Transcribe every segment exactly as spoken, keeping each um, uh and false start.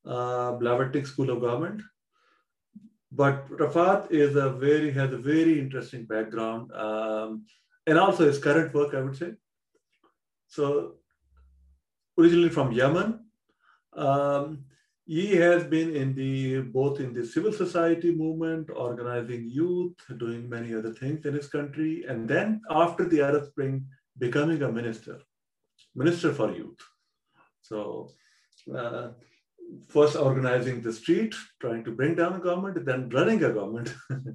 uh, Blavatnik School of Government. But Rafat is a very has a very interesting background, um, and also his current work, I would say. So, originally from Yemen, um, he has been in the both in the civil society movement, organizing youth, doing many other things in his country, and then after the Arab Spring, becoming a minister, minister for youth. So. Uh, First organizing the street, trying to bring down a government, then running a government.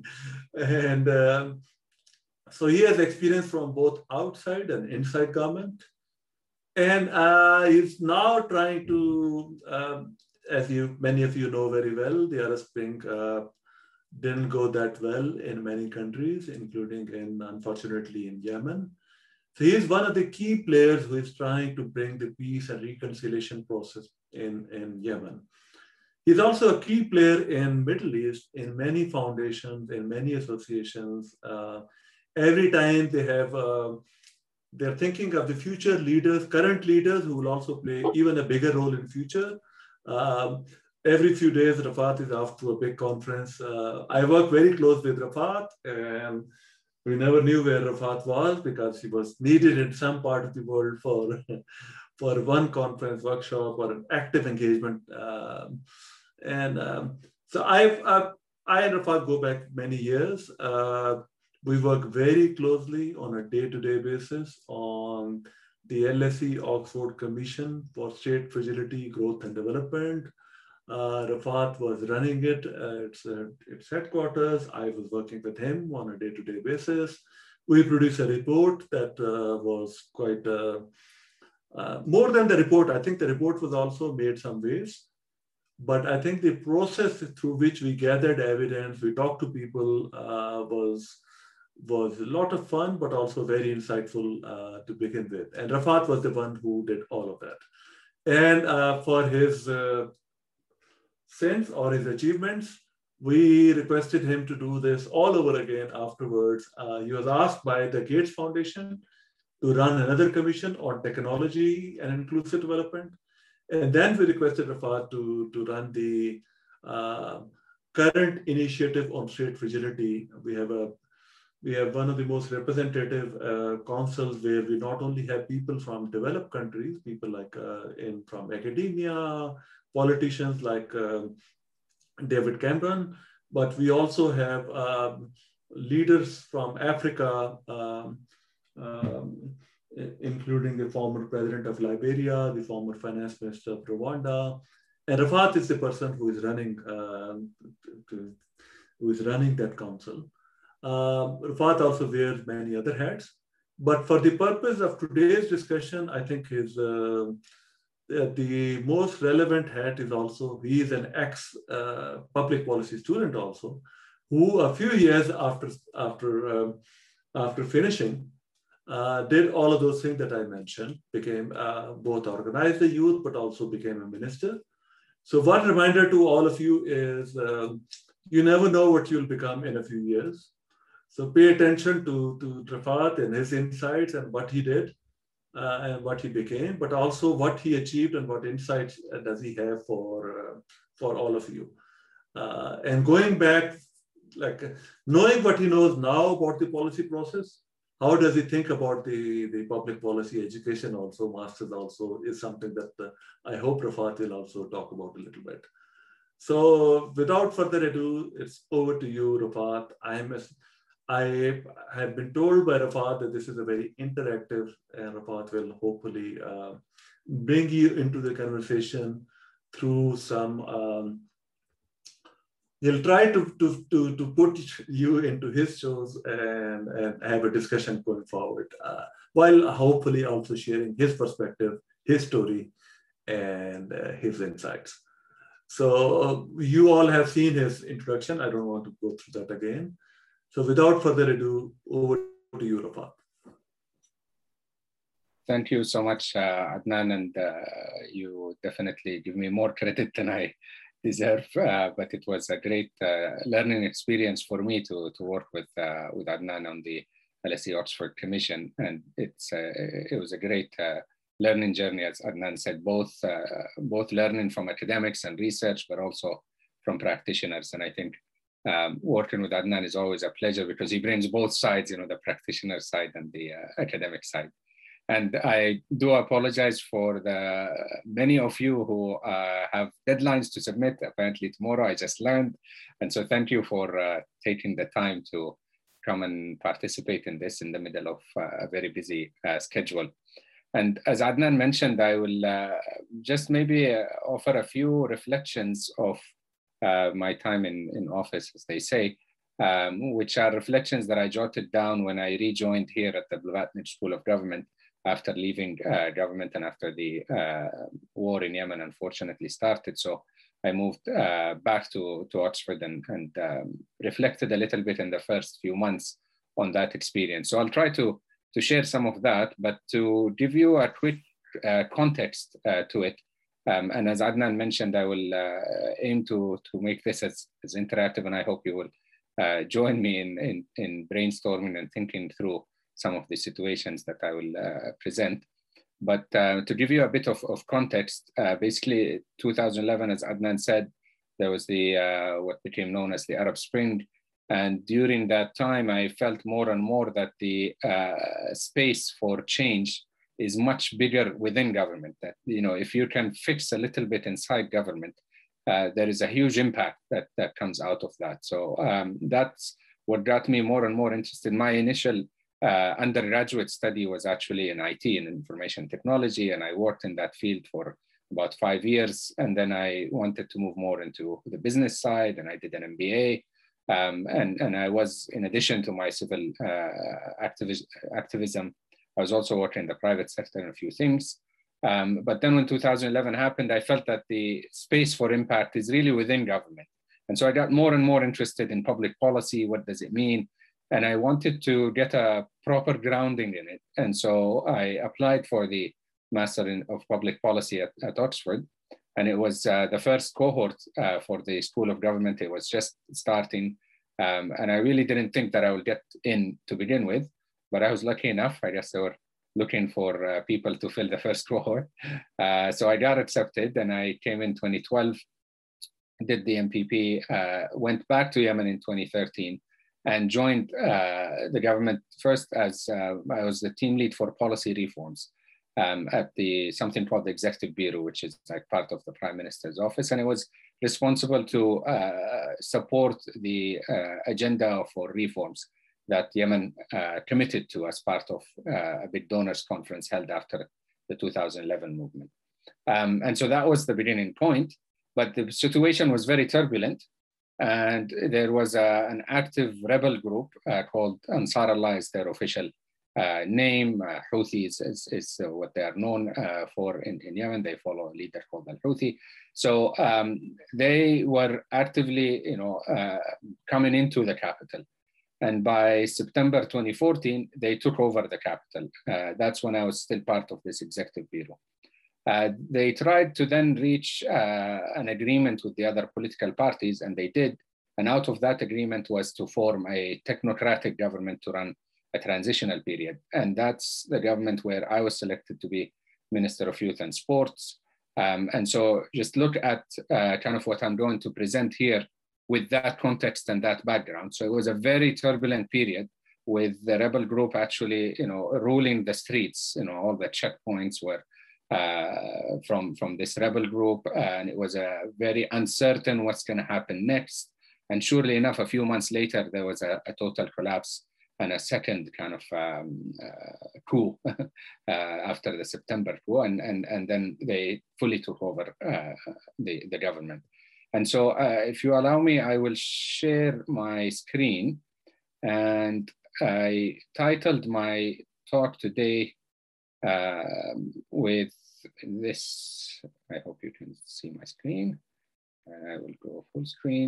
and um, so he has experience from both outside and inside government. And uh, he's now trying to, um, as you many of you know very well, the Arab Spring uh, didn't go that well in many countries, including in, unfortunately, in Yemen. So he is one of the key players who is trying to bring the peace and reconciliation process in, in Yemen. He's also a key player in Middle East, in many foundations, in many associations. Uh, every time they have, uh, they're thinking of the future leaders, current leaders who will also play even a bigger role in future. Um, every few days, Rafat is off to a big conference. Uh, I work very close with Rafat, and we never knew where Rafat was because he was needed in some part of the world for, for one conference, workshop, or an active engagement. Um, and um, so I've, I've, I and Rafat go back many years. Uh, we work very closely on a day-to-day basis on the L S E Oxford Commission for State Fragility, Growth and Development. Uh, Rafat was running it at its, uh, its headquarters. I was working with him on a day-to-day basis. We produced a report that uh, was quite, uh, uh, more than the report, I think the report was also made some ways. But I think the process through which we gathered evidence, we talked to people, uh, was, was a lot of fun, but also very insightful uh, to begin with. And Rafat was the one who did all of that. And uh, for his uh, sense or his achievements, we requested him to do this all over again afterwards. Uh, he was asked by the Gates Foundation to run another commission on technology and inclusive development. And then we requested Rafat to, to run the uh, current initiative on state fragility. We have a we have one of the most representative uh, councils where we not only have people from developed countries, people like uh, in from academia, politicians like uh, David Cameron, but we also have um, leaders from Africa, um, um, including the former president of Liberia, the former finance minister of Rwanda, and Rafat is the person who is running uh, to, who is running that council. Uh, Rafat also wears many other hats, but for the purpose of today's discussion, I think his uh, the most relevant hat is also he is an ex uh, public policy student also, who a few years after after um, after finishing. Uh, did all of those things that I mentioned, became uh, both organized the youth, but also became a minister. So one reminder to all of you is um, you never know what you'll become in a few years. So pay attention to, to Rafat and his insights and what he did uh, and what he became, but also what he achieved and what insights does he have for, uh, for all of you. Uh, and going back, like knowing what he knows now about the policy process, how does he think about the, the public policy education also, masters also, is something that uh, I hope Rafat will also talk about a little bit. So without further ado, it's over to you, Rafat. I'm a, I have been told by Rafat that this is a very interactive, and Rafat will hopefully uh, bring you into the conversation through some um, he'll try to, to, to, to put you into his shows and, and have a discussion going forward, uh, while hopefully also sharing his perspective, his story, and uh, his insights. So uh, you all have seen his introduction. I don't want to go through that again. So without further ado, over to you, Rafat. Thank you so much, uh, Adnan, and uh, you definitely give me more credit than I deserve, uh, but it was a great uh, learning experience for me to, to work with, uh, with Adnan on the L S E Oxford Commission, and it's, uh, it was a great uh, learning journey, as Adnan said, both, uh, both learning from academics and research, but also from practitioners. And I think um, working with Adnan is always a pleasure because he brings both sides, you know, the practitioner side and the uh, academic side. And I do apologize for the many of you who uh, have deadlines to submit. Apparently tomorrow, I just learned. And so thank you for uh, taking the time to come and participate in this in the middle of uh, a very busy uh, schedule. And as Adnan mentioned, I will uh, just maybe uh, offer a few reflections of uh, my time in, in office, as they say, um, which are reflections that I jotted down when I rejoined here at the Blavatnik School of Government after leaving uh, government and after the uh, war in Yemen unfortunately started. So I moved uh, back to, to Oxford and, and um, reflected a little bit in the first few months on that experience. So I'll try to, to share some of that, but to give you a quick uh, context uh, to it. Um, and as Adnan mentioned, I will uh, aim to, to make this as, as interactive, and I hope you will uh, join me in, in, in brainstorming and thinking through some of the situations that I will uh, present. But uh, to give you a bit of, of context, uh, basically two thousand eleven, as Adnan said, there was the uh, what became known as the Arab Spring. And during that time, I felt more and more that the uh, space for change is much bigger within government. That, you know, if you can fix a little bit inside government, uh, there is a huge impact that, that comes out of that. So um, that's what got me more and more interested. My initial Uh, undergraduate study was actually in I T, in information technology, and I worked in that field for about five years. And then I wanted to move more into the business side, and I did an M B A. Um, and, and I was, in addition to my civil uh, activis- activism, I was also working in the private sector and a few things. Um, but then when two thousand eleven happened, I felt that the space for impact is really within government. And so I got more and more interested in public policy. What does it mean? And I wanted to get a proper grounding in it. And so I applied for the Master in, of Public Policy at, at Oxford. And it was uh, the first cohort uh, for the School of Government. It was just starting. Um, and I really didn't think that I would get in to begin with, but I was lucky enough. I guess they were looking for uh, people to fill the first cohort. Uh, so I got accepted, and I came in twenty twelve, did the M P P, uh, went back to Yemen in twenty thirteen, and joined uh, the government first as uh, I was the team lead for policy reforms um, at the something called the Executive Bureau, which is like part of the Prime Minister's office. And it was responsible to uh, support the uh, agenda for reforms that Yemen uh, committed to as part of uh, a big donors conference held after the two thousand eleven movement. Um, and so that was the beginning point, but the situation was very turbulent. And there was a, an active rebel group uh, called Ansar Allah, is their official uh, name. Uh, Houthis is, is uh, what they are known uh, for in, in Yemen. They follow a leader called Al-Houthi. So um, they were actively, you know, uh, coming into the capital. And by September twenty fourteen, they took over the capital. Uh, that's when I was still part of this executive bureau. Uh, they tried to then reach uh, an agreement with the other political parties, and they did. And out of that agreement was to form a technocratic government to run a transitional period. And that's the government where I was selected to be Minister of Youth and Sports. Um, and so just look at uh, kind of what I'm going to present here with that context and that background. So it was a very turbulent period with the rebel group actually, you know, ruling the streets. You know, all the checkpoints were Uh, from, from this rebel group, and it was a very uncertain what's going to happen next. And surely enough, a few months later, there was a, a total collapse and a second kind of um, uh, coup uh, after the September coup, and, and, and then they fully took over uh, the, the government. And so uh, if you allow me, I will share my screen, and I titled my talk today uh, with this. I hope you can see my screen. I will go full screen.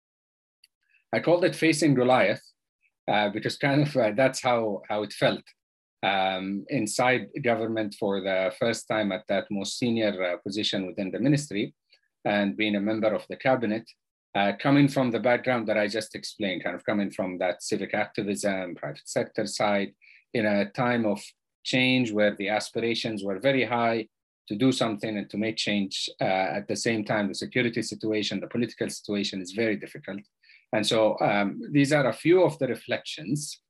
I called it Facing Goliath uh, because kind of uh, that's how, how it felt um, inside government for the first time at that most senior uh, position within the ministry, and being a member of the cabinet, uh, coming from the background that I just explained, kind of coming from that civic activism, private sector side, in a time of change, where the aspirations were very high to do something and to make change. Uh, at the same time, the security situation, the political situation is very difficult. And so um, these are a few of the reflections.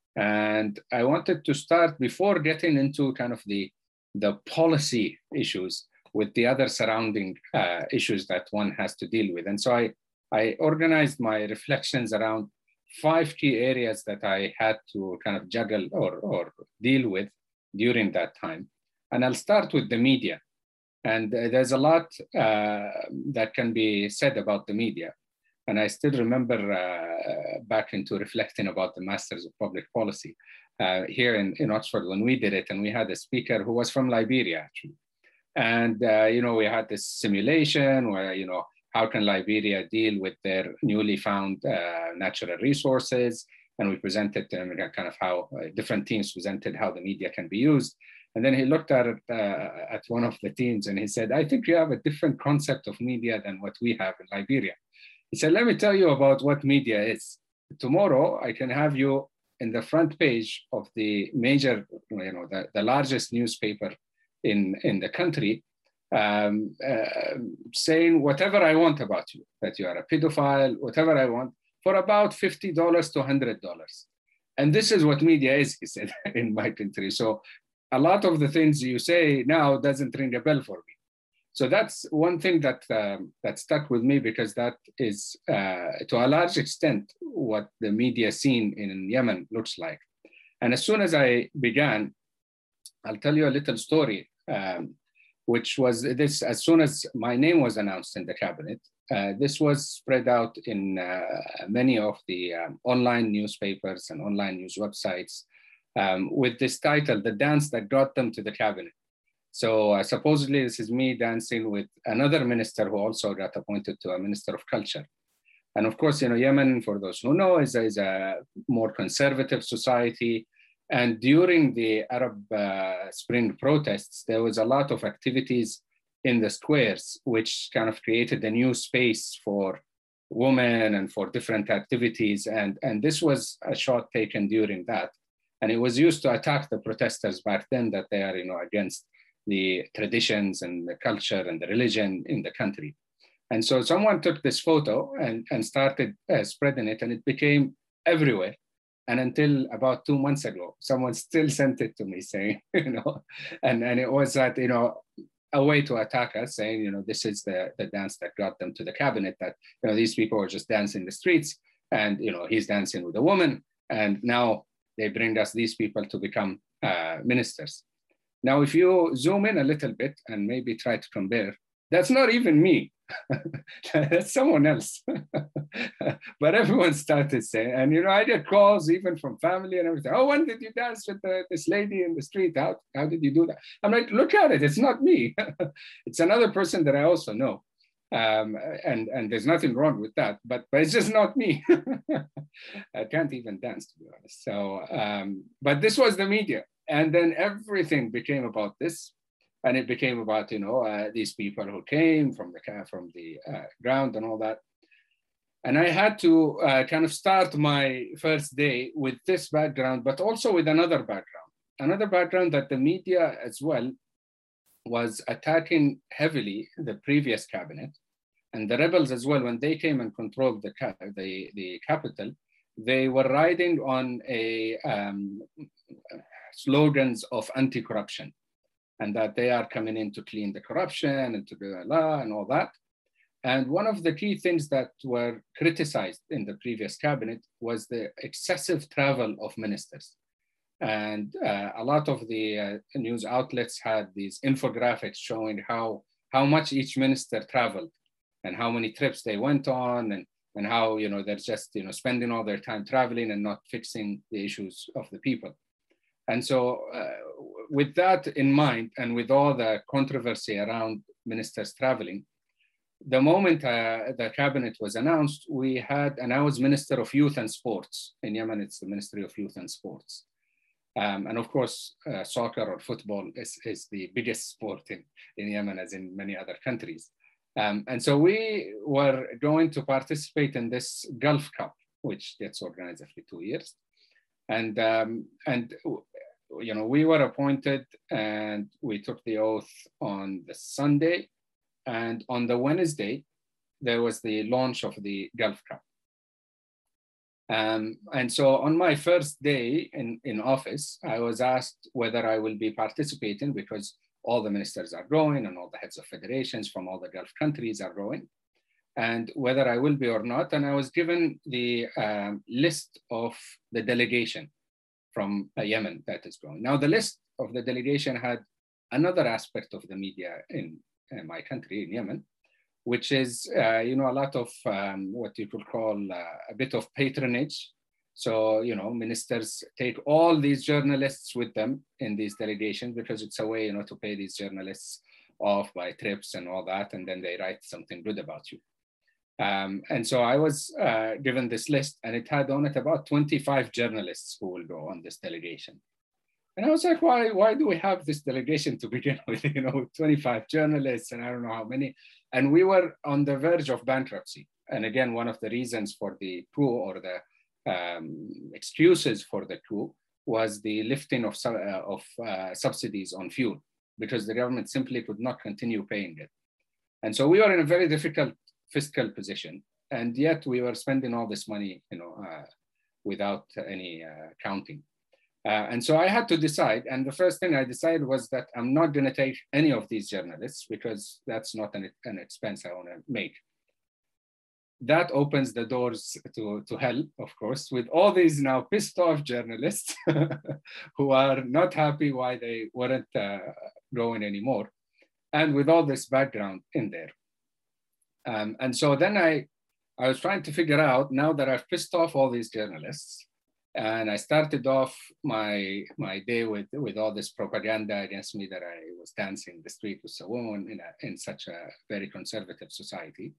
And I wanted to start before getting into kind of the, the policy issues with the other surrounding uh, issues that one has to deal with. And so I, I organized my reflections around five key areas that I had to kind of juggle or, or deal with during that time. And I'll start with the media. And uh, there's a lot uh, that can be said about the media. And I still remember uh, back into reflecting about the Masters of Public Policy uh, here in, in Oxford when we did it, and we had a speaker who was from Liberia, actually. And, uh, you know, we had this simulation where, you know, how can Liberia deal with their newly found uh, natural resources? And we presented um, kind of how uh, different teams presented how the media can be used. And then he looked at it, uh, at one of the teams and he said, I think you have a different concept of media than what we have in Liberia. He said, let me tell you about what media is. Tomorrow, I can have you in the front page of the major, you know, the, the largest newspaper in, in the country, um, uh, saying whatever I want about you, that you are a pedophile, whatever I want, for about fifty dollars to one hundred dollars. And this is what media is, he said, in my country. So a lot of the things you say now doesn't ring a bell for me. So that's one thing that, um, that stuck with me, because that is, uh, to a large extent, what the media scene in Yemen looks like. And as soon as I began, I'll tell you a little story, um, which was this: as soon as my name was announced in the cabinet, uh, this was spread out in uh, many of the um, online newspapers and online news websites um, with this title, The Dance That Got Them to the Cabinet. So uh, supposedly this is me dancing with another minister who also got appointed to a Minister of Culture. And of course, you know, Yemen, for those who know, is, is a more conservative society. And during the Arab uh, Spring protests, there was a lot of activities in the squares, which kind of created a new space for women and for different activities. And, and this was a shot taken during that. And it was used to attack the protesters back then, that they are, you know, against the traditions and the culture and the religion in the country. And so someone took this photo and, and started uh, spreading it, and it became everywhere. And until about two months ago, someone still sent it to me saying, you know, and, and it was that, you know, a way to attack us, saying, you know, this is the, the dance that got them to the cabinet, that, you know, these people were just dancing in the streets, and, you know, he's dancing with a woman, and now they bring us these people to become uh, ministers. Now, if you zoom in a little bit and maybe try to compare, that's not even me. That's someone else. But everyone started saying, and you know, I get calls even from family and everything. Oh, when did you dance with the, this lady in the street? How, how did you do that? I'm like, look at it. It's not me. It's another person that I also know. Um, and, and there's nothing wrong with that, but, but it's just not me. I can't even dance, to be honest. So, um, but this was the media. And then everything became about this. And it became about, you know, uh, these people who came from the, from the uh, ground and all that. And I had to uh, kind of start my first day with this background, but also with another background. Another background that the media as well was attacking heavily the previous cabinet. And the rebels as well, when they came and controlled the, the, the capital, they were riding on a um, slogans of anti-corruption, and that they are coming in to clean the corruption and to do Allah and all that. And one of the key things that were criticized in the previous cabinet was the excessive travel of ministers. And uh, a lot of the uh, news outlets had these infographics showing how, how much each minister traveled and how many trips they went on, and, and how, you know, they're just, you know, spending all their time traveling and not fixing the issues of the people. And so uh, with that in mind, and with all the controversy around ministers traveling, the moment uh, the cabinet was announced, we had, and I was Minister of Youth and Sports. In Yemen, it's the Ministry of Youth and Sports. Um, and of course, uh, soccer or football is, is the biggest sport in, in Yemen, as in many other countries. Um, and so we were going to participate in this Gulf Cup, which gets organized every two years. And, um, and you know, we were appointed and we took the oath on the Sunday, and on the Wednesday, there was the launch of the Gulf Cup. Um, and so on my first day in, in office, I was asked whether I will be participating, because all the ministers are going and all the heads of federations from all the Gulf countries are going, and whether I will be or not. And I was given the um, list of the delegation from uh, Yemen that is going. Now, the list of the delegation had another aspect of the media in, in my country, in Yemen, which is, uh, you know, a lot of um, what you could call uh, a bit of patronage. So, you know, ministers take all these journalists with them in these delegations, because it's a way, you know, to pay these journalists off by trips and all that, and then they write something good about you. Um, and so I was uh, given this list, and it had on it about twenty-five journalists who will go on this delegation. And I was like, why, why do we have this delegation to begin with? You know, twenty-five journalists and I don't know how many. And we were on the verge of bankruptcy. And again, one of the reasons for the coup, or the um, excuses for the coup, was the lifting of, uh, of uh, subsidies on fuel, because the government simply could not continue paying it. And so we were in a very difficult fiscal position, and yet we were spending all this money, you know, uh, without any uh, counting. Uh, and so I had to decide, and the first thing I decided was that I'm not going to take any of these journalists, because that's not an, an expense I want to make. That opens the doors to, to hell, of course, with all these now pissed off journalists who are not happy why they weren't uh, going anymore, and with all this background in there. Um, and so then I, I was trying to figure out, now that I've pissed off all these journalists, and I started off my, my day with, with all this propaganda against me that I was dancing the street with a woman in, a, in such a very conservative society.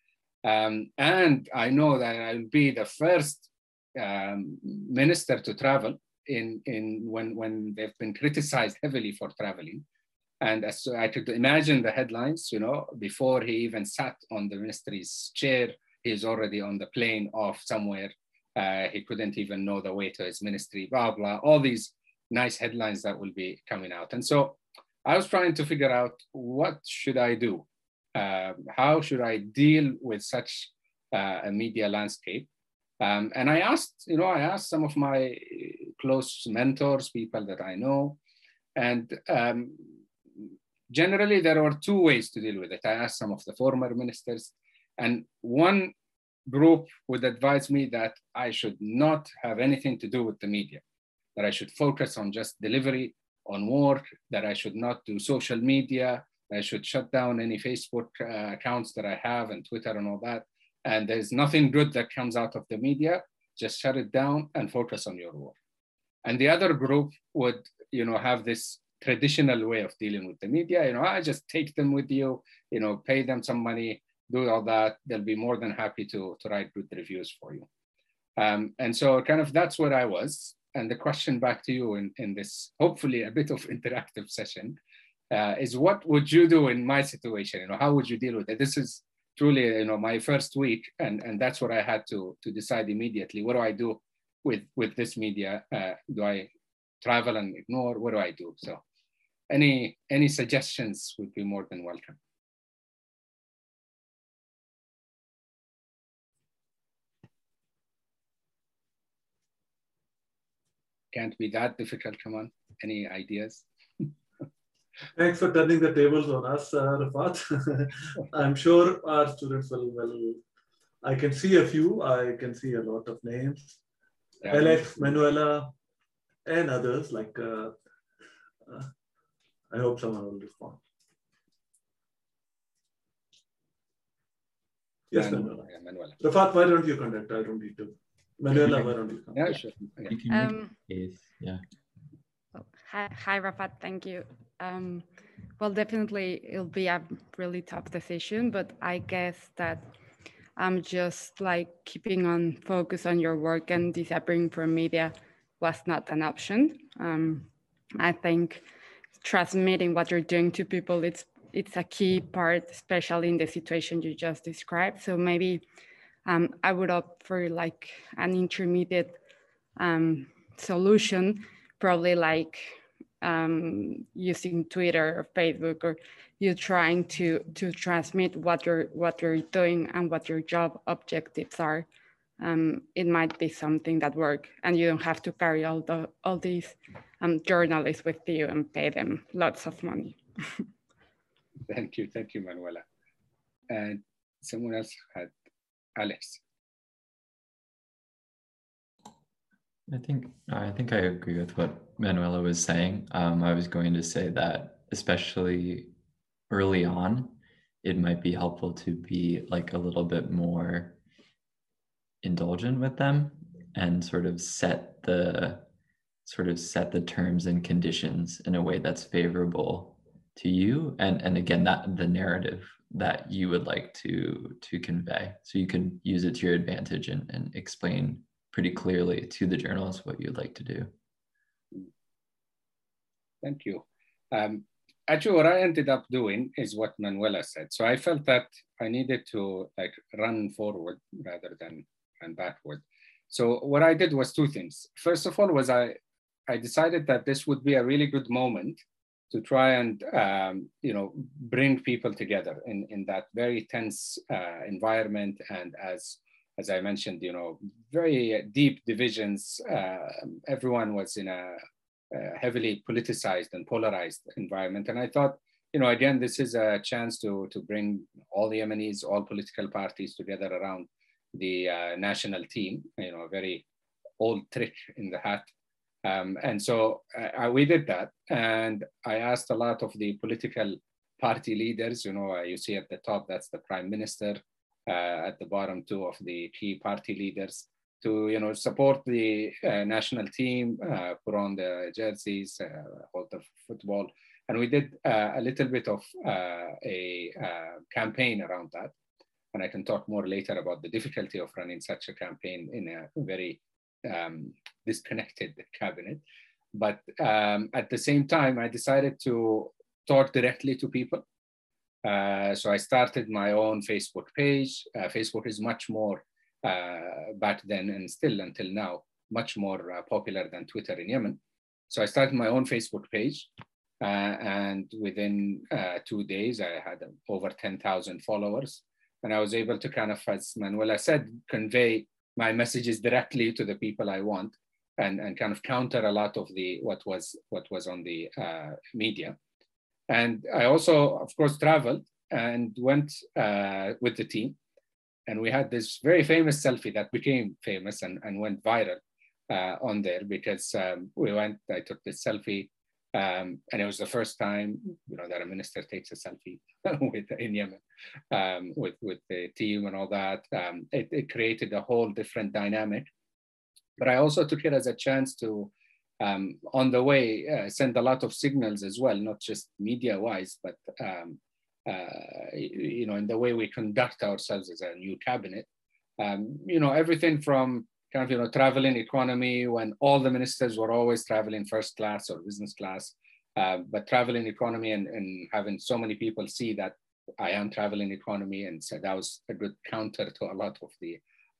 Um, and I know that I'll be the first um, minister to travel in, in when, when they've been criticized heavily for traveling. And as I could imagine the headlines, you know, before he even sat on the ministry's chair, he's already on the plane off somewhere. Uh, he couldn't even know the way to his ministry, blah, blah, all these nice headlines that will be coming out. And so I was trying to figure out, what should I do? Uh, how should I deal with such uh, a media landscape? Um, and I asked, you know, I asked some of my close mentors, people that I know, and um, generally there were two ways to deal with it. I asked some of the former ministers, and one group would advise me that I should not have anything to do with the media, that I should focus on just delivery, on work, that I should not do social media, I should shut down any Facebook uh, accounts that I have, and Twitter and all that. And there's nothing good that comes out of the media, just shut it down and focus on your work. And the other group would, you know, have this traditional way of dealing with the media. You know, I just take them with you, you know, pay them some money, do all that. They'll be more than happy to, to write good reviews for you. Um, and so kind of that's where I was. And the question back to you in, in this, hopefully a bit of interactive session, uh, is what would you do in my situation? You know, how would you deal with it? This is truly, you know, my first week, and, and that's what I had to, to decide immediately. What do I do with, with this media? Uh, do I travel and ignore? What do I do? So any, any suggestions would be more than welcome. Can't be that difficult, come on. Any ideas? Thanks for turning the tables on us, uh, Rafat. I'm sure our students will, will, I can see a few, I can see a lot of names. Yeah. Alex, Manuela, and others, like, uh, uh, I hope someone will respond. Yes, Manuela. Yeah, Manuela. Rafat, why don't you conduct? I don't need to. Manuela, why don't you come? Yeah, sure. Yeah. Um, yes, yeah. Well, hi, hi, Rafat, thank you. Um, well, definitely it'll be a really tough decision, but I guess that I'm just like keeping on focus on your work, and disappearing from media was not an option. Um, I think transmitting what you're doing to people, it's it's a key part, especially in the situation you just described. So maybe um, I would opt for like an intermediate um, solution. probably like um, using Twitter or Facebook, or you trying to to transmit what you're what you're doing and what your job objectives are. Um, it might be something that work, and you don't have to carry all the all these um, journalists with you and pay them lots of money. Thank you, thank you, Manuela. And someone else had Alex. I think I think I agree with what Manuela was saying. Um, I was going to say that especially early on, it might be helpful to be like a little bit more indulgent with them and sort of set the sort of set the terms and conditions in a way that's favorable to you, and and again that the narrative that you would like to to convey, so you can use it to your advantage and, and explain pretty clearly to the journalists what you'd like to do. Thank you. Um, actually, what I ended up doing is what Manuela said. So I felt that I needed to like run forward rather than run backward. So what I did was two things. First of all, was I I decided that this would be a really good moment to try and um, you know bring people together in in that very tense uh, environment, and as as I mentioned, you know, very deep divisions. Uh, everyone was in a, a heavily politicized and polarized environment. And I thought, you know, again, this is a chance to, to bring all the Yemenis, all political parties together around the uh, national team, you know, a very old trick in the hat. Um, and so uh, we did that. And I asked a lot of the political party leaders, you know, uh, you see at the top, that's the prime minister. Uh, at the bottom, two of the key party leaders, to you know support the uh, national team, uh, put on the jerseys, uh, hold the football, and we did uh, a little bit of uh, a uh, campaign around that. And I can talk more later about the difficulty of running such a campaign in a very um, disconnected cabinet. But um, at the same time, I decided to talk directly to people. Uh, so I started my own Facebook page. Uh, Facebook is much more, uh, back then and still until now, much more uh, popular than Twitter in Yemen. So I started my own Facebook page. Uh, and within uh, two days, I had over ten thousand followers. And I was able to kind of, as Manuela said, convey my messages directly to the people I want, and, and kind of counter a lot of the what was, what was on the uh, media. And I also, of course, traveled and went uh, with the team. And we had this very famous selfie that became famous and, and went viral uh, on there, because um, we went, I took this selfie, um, and it was the first time, you know, that a minister takes a selfie with, in Yemen um, with, with the team and all that. Um, it, it created a whole different dynamic. But I also took it as a chance to, Um, on the way, uh, send a lot of signals as well, not just media-wise, but um, uh, you know, in the way we conduct ourselves as a new cabinet. Um, you know, everything from kind of you know traveling economy, when all the ministers were always traveling first class or business class, uh, but traveling economy and, and having so many people see that I am traveling economy, and so that was a good counter to a lot of the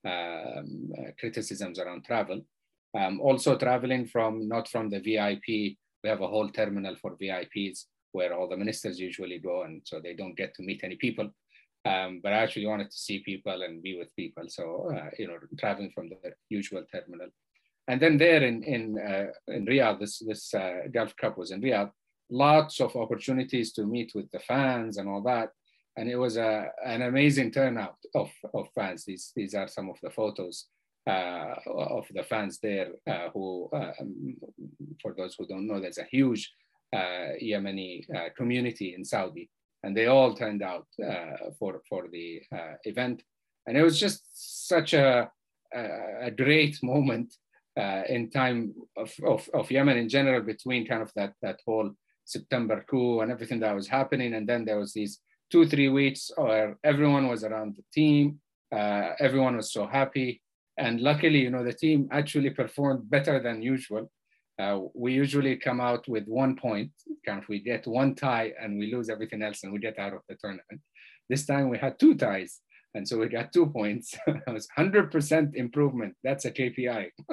um, uh, criticisms around travel. Um, also traveling from, not from the V I P, we have a whole terminal for V I Ps where all the ministers usually go, and so they don't get to meet any people. Um, but I actually wanted to see people and be with people. So, uh, you know, traveling from the usual terminal. And then there in, in, uh, in Riyadh, this, this uh, Gulf Cup was in Riyadh, lots of opportunities to meet with the fans and all that. And it was a, an amazing turnout of, of fans. These, these are some of the photos Uh, of the fans there, uh, who, uh, um, for those who don't know, there's a huge uh, Yemeni uh, community in Saudi, and they all turned out uh, for, for the uh, event. And it was just such a, a, a great moment uh, in time of, of, of Yemen in general, between kind of that, that whole September coup and everything that was happening. And then there was these two, three weeks where everyone was around the team, uh, everyone was so happy. And luckily, you know, the team actually performed better than usual. Uh, we usually come out with one point, kind of we get one tie and we lose everything else and we get out of the tournament. This time we had two ties, and so we got two points. It was one hundred percent improvement. That's a K P I.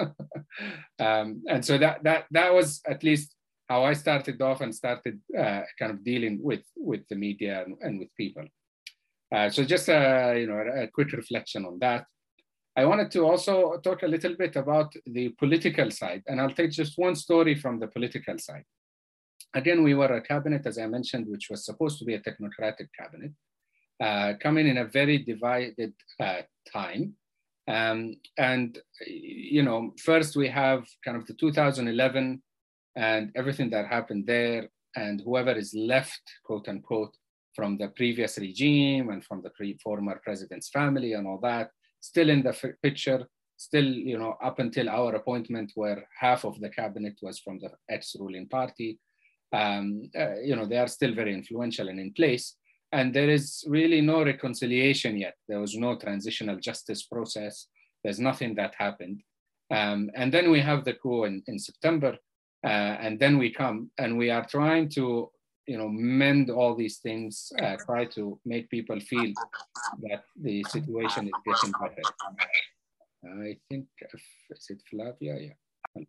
um, and so that that that was at least how I started off and started uh, kind of dealing with with the media and, and with people. Uh, so just a, you know, a quick reflection on that. I wanted to also talk a little bit about the political side, and I'll take just one story from the political side. Again, we were a cabinet, as I mentioned, which was supposed to be a technocratic cabinet, uh, coming in a very divided uh, time. Um, and, you know, first we have kind of the two thousand eleven and everything that happened there, and whoever is left, quote unquote, from the previous regime and from the pre former president's family and all that, still in the picture, still, you know, up until our appointment where half of the cabinet was from the ex-ruling party. Um, uh, you know, they are still very influential and in place. And there is really no reconciliation yet. There was no transitional justice process. There's nothing that happened. Um, and then we have the coup in, in September. Uh, and then we come and we are trying to, you know, mend all these things, uh, try to make people feel that the situation is getting better. I think, if, is it Flavia? Yeah.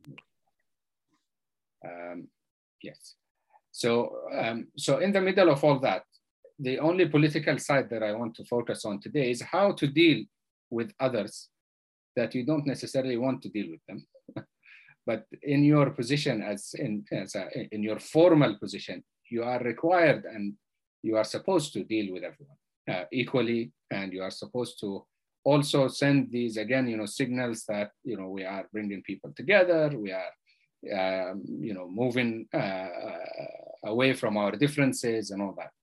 Um, yes. So, um, so in the middle of all that, the only political side that I want to focus on today is how to deal with others that you don't necessarily want to deal with them. But in your position as in, as a, in your formal position, you are required and you are supposed to deal with everyone uh, equally, and you are supposed to also send these, again, you know, signals that, you know, we are bringing people together, we are, um, you know, moving uh, away from our differences and all that.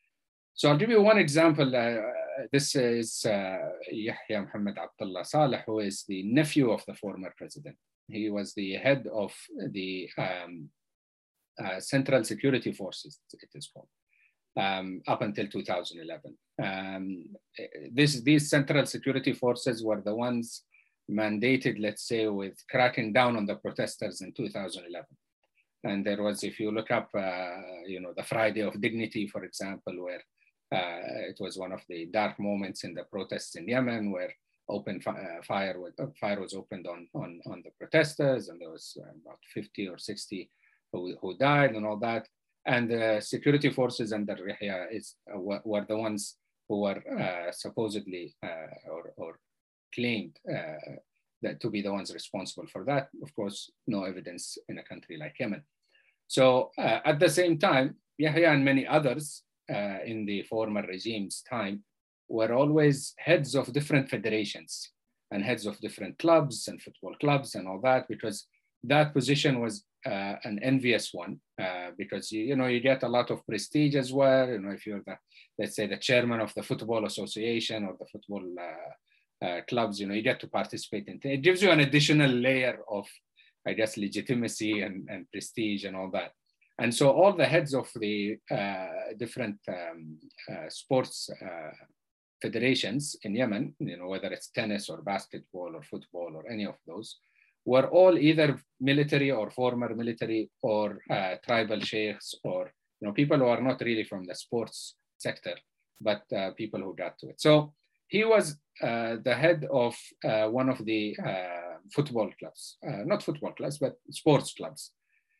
So I'll give you one example. Uh, this is uh, Yahya Mohammed Abdullah Saleh, who is the nephew of the former president. He was the head of the um, uh, Central Security Forces, it is called, um, up until two thousand eleven. Um, this, these Central Security Forces were the ones mandated, let's say, with cracking down on the protesters in two thousand eleven. And there was, if you look up, uh, you know, the Friday of Dignity, for example, where uh, it was one of the dark moments in the protests in Yemen, where open fi uh, fire, with, uh, fire was opened on, on, on the protesters, and there was uh, about fifty or sixty who, who died and all that. And the security forces under Yahya is, uh, were, were the ones who were uh, supposedly uh, or, or claimed uh, that to be the ones responsible for that. Of course, no evidence in a country like Yemen. So uh, at the same time, Yahya and many others uh, in the former regime's time were always heads of different federations and heads of different clubs and football clubs and all that, because that position was uh, an envious one uh, because, you, you know, you get a lot of prestige as well. You know, if you're the, let's say, the chairman of the football association or the football uh, uh, clubs, you know, you get to participate in it. It gives you an additional layer of, I guess, legitimacy and, and prestige and all that. And so all the heads of the uh, different um, uh, sports uh, federations in Yemen, you know, whether it's tennis or basketball or football or any of those, were all either military or former military or uh, tribal sheikhs, or, you know, people who are not really from the sports sector, but uh, people who got to it. So he was uh, the head of uh, one of the uh, football clubs, uh, not football clubs, but sports clubs.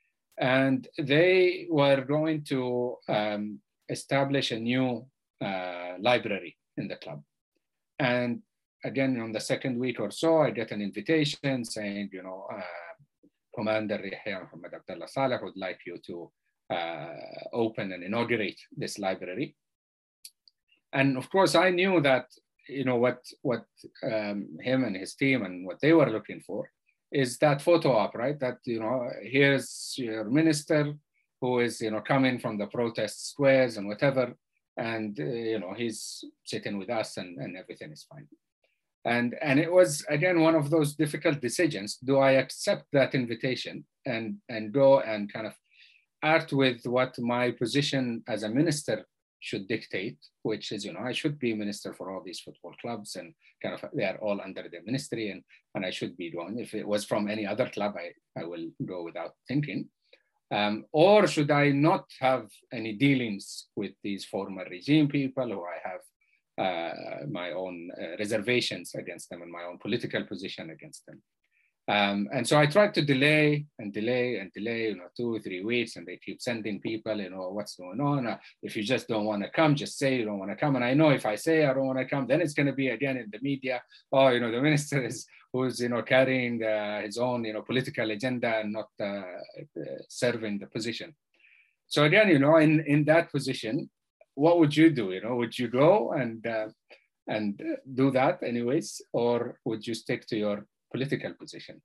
And they were going to um, establish a new uh, library in the club. And again, on the second week or so, I get an invitation saying, you know, uh, Commander Yahya Mohammed Abdullah Saleh would like you to uh, open and inaugurate this library. And of course, I knew that, you know, what, what um, him and his team and what they were looking for is that photo op, right? That, you know, here's your minister who is, you know, coming from the protest squares and whatever. And, uh, you know, he's sitting with us and, and everything is fine. And, and it was, again, one of those difficult decisions. Do I accept that invitation and, and go and kind of act with what my position as a minister should dictate, which is, you know, I should be minister for all these football clubs and kind of, they are all under the ministry, and, and I should be going. If it was from any other club, I, I will go without thinking. Um, or should I not have any dealings with these former regime people who I have uh, my own uh, reservations against them and my own political position against them? Um, and so I tried to delay and delay and delay, you know, two or three weeks, and they keep sending people, you know, what's going on? Uh, if you just don't want to come, just say you don't want to come. And I know if I say I don't want to come, then it's going to be again in the media. Oh, you know, the minister is who's, you know, carrying uh, his own, you know, political agenda and not uh, serving the position. So again, you know, in, in that position, what would you do? You know, would you go and uh, and do that anyways, or would you stick to your political position?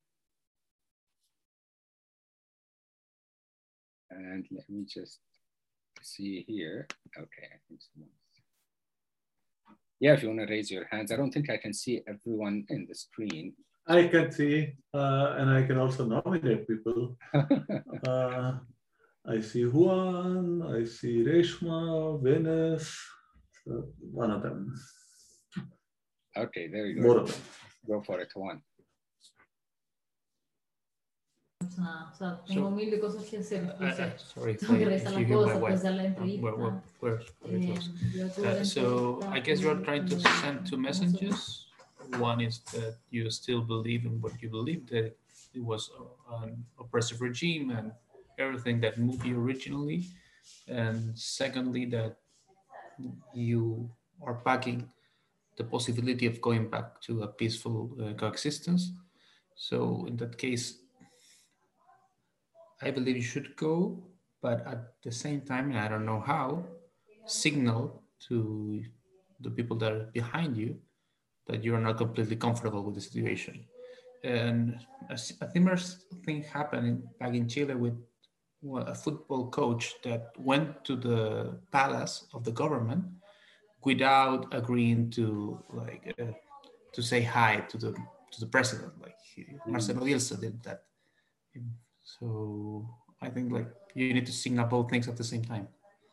And let me just see here. Okay, I think someone. Yeah, if you want to raise your hands. I don't think I can see everyone in the screen. I can see, uh, and I can also nominate people. uh, I see Juan, I see Reshma, Venus, so one of them. Okay, there you go. More of them. Go for it, Juan. O sea, tengo mil de cosas que hacer. Uh, sorry, if, Tengo que I, revisar if las you hear my cosas, wife. pensar la Um, entrevista. we're, we're, we're very close. yo tuve Uh, la so entrevista I guess you're con- trying to con- send two messages. One is that you still believe in what you believe, that it was an oppressive regime and everything that moved you originally. And secondly, that you are backing the possibility of going back to a peaceful uh, coexistence. So in that case, I believe you should go, but at the same time, and I don't know how, signal to the people that are behind you that you're not completely comfortable with the situation. And a, a similar thing happened back in Chile with a football coach that went to the palace of the government without agreeing to like uh, to say hi to the to the president. Like he, Marcelo Bielsa did that. So I think like you need to signal both things at the same time.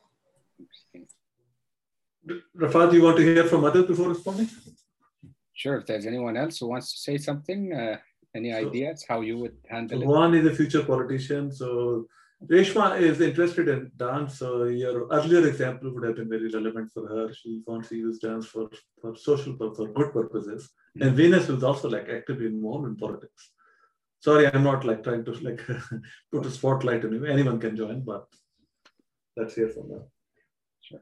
Rafat, you want to hear from others before responding? Sure, if there's anyone else who wants to say something, uh, any So- ideas how you would handle it? Juan is a future politician, so Reshma is interested in dance, so your earlier example would have been very relevant for her. She wants to use dance for, for social, for, for good purposes. Mm-hmm. And Venus is also like actively involved in politics. Sorry, I'm not like trying to like put a spotlight on you. Anyone can join, but let's hear from them. Sure.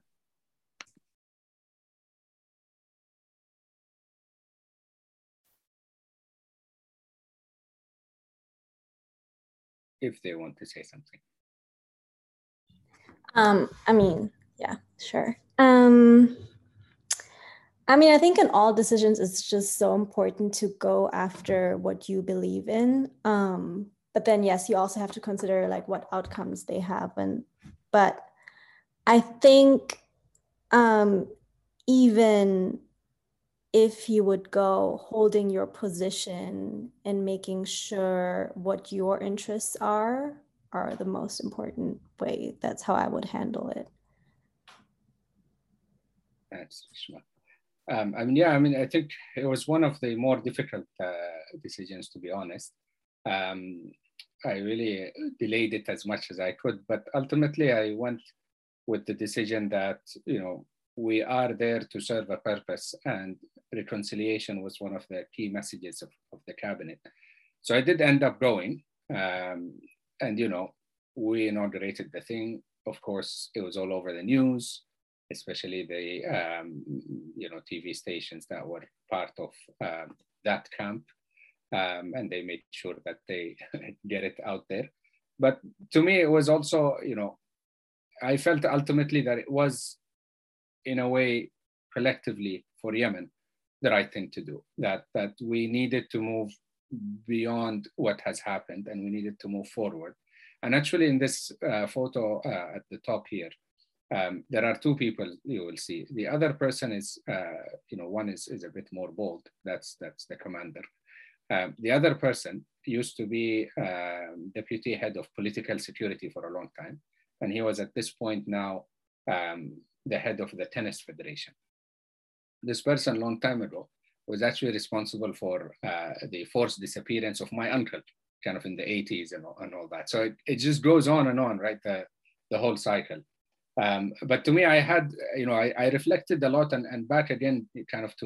If they want to say something. Um, I mean, yeah, sure. Um, I mean, I think in all decisions, it's just so important to go after what you believe in. Um, but then, yes, you also have to consider like what outcomes they have. And, but I think um, even if you would go holding your position and making sure what your interests are, are the most important way. That's how I would handle it. That's um, I mean, yeah, I mean, I think it was one of the more difficult uh, decisions, to be honest. Um, I really delayed it as much as I could, but ultimately I went with the decision that, you know, we are there to serve a purpose, and reconciliation was one of the key messages of, of the cabinet. So I did end up going, um, and, you know, we inaugurated the thing. Of course, it was all over the news, especially the, um, you know, T V stations that were part of um, that camp. Um, and they made sure that they get it out there. But to me, it was also, you know, I felt ultimately that it was, in a way, collectively for Yemen, the right thing to do, that, that we needed to move beyond what has happened and we needed to move forward. And actually in this uh, photo uh, at the top here, um, there are two people you will see. The other person is, uh, you know, one is, is a bit more bold. That's, that's the commander. Um, the other person used to be uh, deputy head of political security for a long time. And he was at this point now um, the head of the tennis federation. This person, long time ago, was actually responsible for uh, the forced disappearance of my uncle, kind of in the eighties and all, and all that. So it, it just goes on and on, right? The, the whole cycle. Um, but to me, I had, you know, I, I reflected a lot and, and back again, kind of to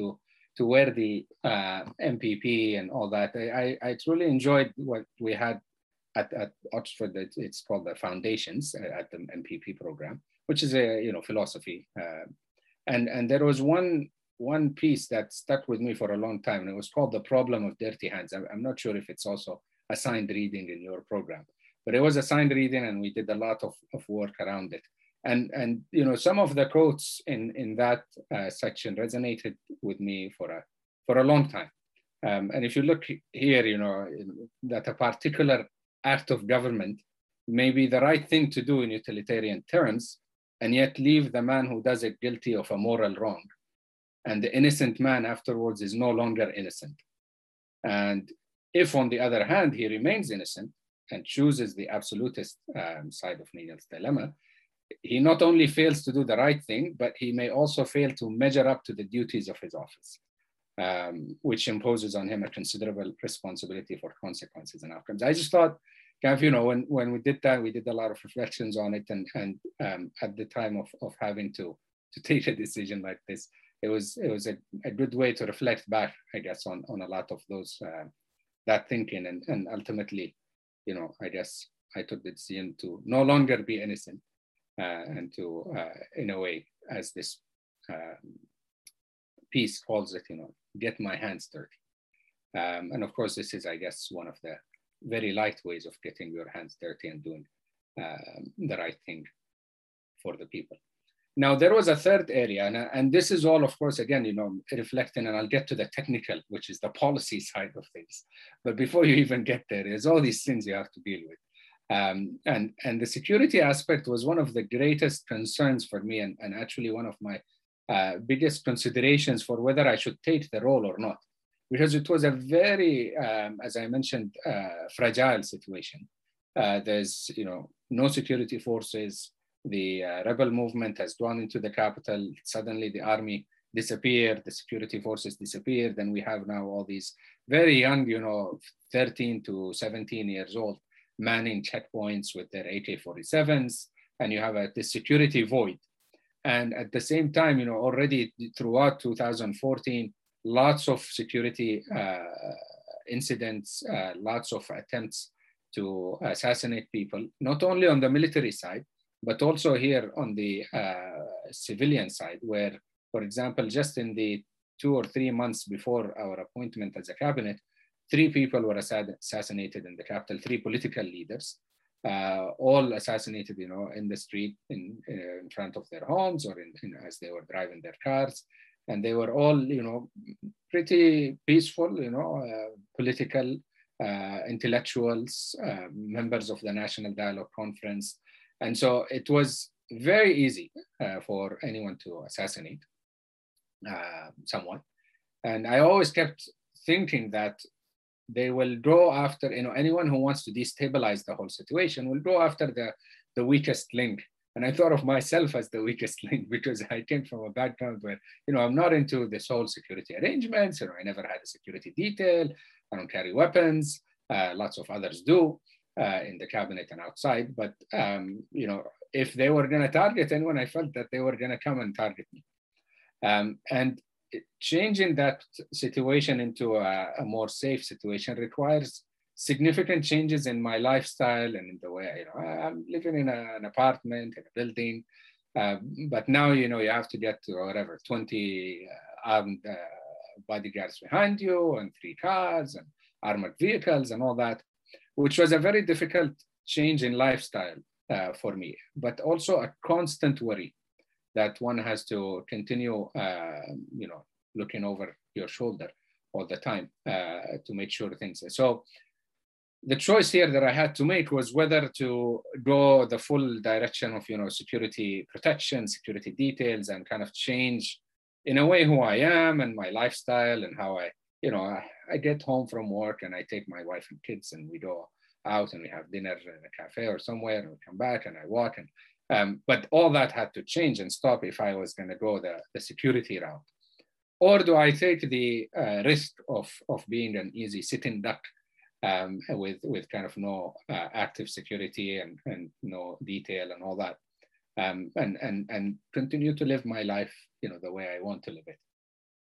to wear the uh, M P P and all that. I, I truly enjoyed what we had at, at Oxford. It's called the Foundations at the M P P program, which is a you know philosophy. Uh, and and there was one one piece that stuck with me for a long time, and it was called The Problem of Dirty Hands. I'm, I'm not sure if it's also assigned reading in your program, but it was assigned reading, and we did a lot of, of work around it. And, and you know, some of the quotes in, in that uh, section resonated with me for a, for a long time. Um, and if you look here, you know, that a particular act of government may be the right thing to do in utilitarian terms, and yet leave the man who does it guilty of a moral wrong. And the innocent man afterwards is no longer innocent. And if, on the other hand, he remains innocent and chooses the absolutist um, side of Needle's dilemma, he not only fails to do the right thing, but he may also fail to measure up to the duties of his office, um, which imposes on him a considerable responsibility for consequences and outcomes. I just thought, kind of, you know, when, when we did that, we did a lot of reflections on it. And, and um, at the time of, of having to, to take a decision like this, it was, it was a, a good way to reflect back, I guess, on, on a lot of those, uh, that thinking. And, and ultimately, you know, I guess I took the decision to no longer be innocent. Uh, and to, uh, in a way, as this uh, piece calls it, you know, get my hands dirty. Um, and of course, this is, I guess, one of the very light ways of getting your hands dirty and doing uh, the right thing for the people. Now, there was a third area, and, and this is all, of course, again, you know, reflecting, and I'll get to the technical, which is the policy side of things. But before you even get there, there's all these things you have to deal with. Um, and, and the security aspect was one of the greatest concerns for me, and, and actually one of my uh, biggest considerations for whether I should take the role or not, because it was a very, um, as I mentioned, uh, fragile situation. Uh, there's, you know, no security forces. The uh, rebel movement has gone into the capital. Suddenly the army disappeared, the security forces disappeared, and we have now all these very young, you know, thirteen to seventeen years old, manning checkpoints with their A K forty-sevens, and you have a this security void. And at the same time, you know, already throughout two thousand fourteen, lots of security uh, incidents, uh, lots of attempts to assassinate people, not only on the military side, but also here on the uh, civilian side, where, for example, just in the two or three months before our appointment as a cabinet, three people were assassinated in the capital, three political leaders, uh, all assassinated, you know, in the street, in, uh, in front of their homes, or in, in, as they were driving their cars. And they were all, you know, pretty peaceful, you know, uh, political uh, intellectuals, uh, members of the National Dialogue Conference. And so it was very easy uh, for anyone to assassinate uh, someone. And I always kept thinking that they will go after, you know, anyone who wants to destabilize the whole situation will go after the, the weakest link. And I thought of myself as the weakest link because I came from a background where, you know, I'm not into this whole security arrangements. You know, I never had a security detail. I don't carry weapons. Uh, lots of others do. Uh, in the cabinet and outside, but um, you know, if they were going to target anyone, I felt that they were going to come and target me. Um, and changing that situation into a, a more safe situation requires significant changes in my lifestyle and in the way, you know, I'm living in a, an apartment, in a building, uh, but now, you know, you have to get to whatever, twenty uh, armed uh, bodyguards behind you and three cars and armored vehicles and all that, which was a very difficult change in lifestyle uh, for me, but also a constant worry that one has to continue, uh, you know, looking over your shoulder all the time uh, to make sure things. So the choice here that I had to make was whether to go the full direction of, you know, security protection, security details, and kind of change in a way who I am and my lifestyle and how I, you know, I, I get home from work and I take my wife and kids and we go out and we have dinner in a cafe or somewhere and we come back and I walk. And um, but all that had to change and stop if I was going to go the, the security route. Or do I take the uh, risk of, of being an easy sitting duck um, with, with kind of no uh, active security and, and no detail and all that, um, and, and, and continue to live my life, you know, the way I want to live it.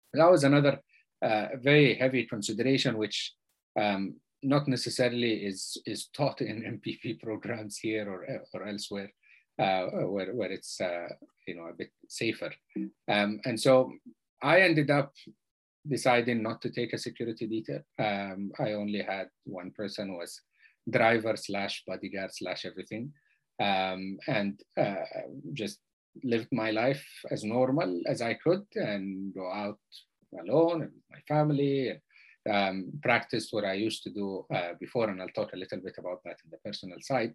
That was another uh, very heavy consideration, which um, not necessarily is, is taught in M P P programs here or, or elsewhere, uh, where, where it's uh, you know, a bit safer. Um, and so I ended up deciding not to take a security detail. Um, I only had one person who was driver slash bodyguard slash everything, um, and uh, just lived my life as normal as I could and go out alone and with my family, and um, practiced what I used to do uh, before, and I'll talk a little bit about that in the personal side.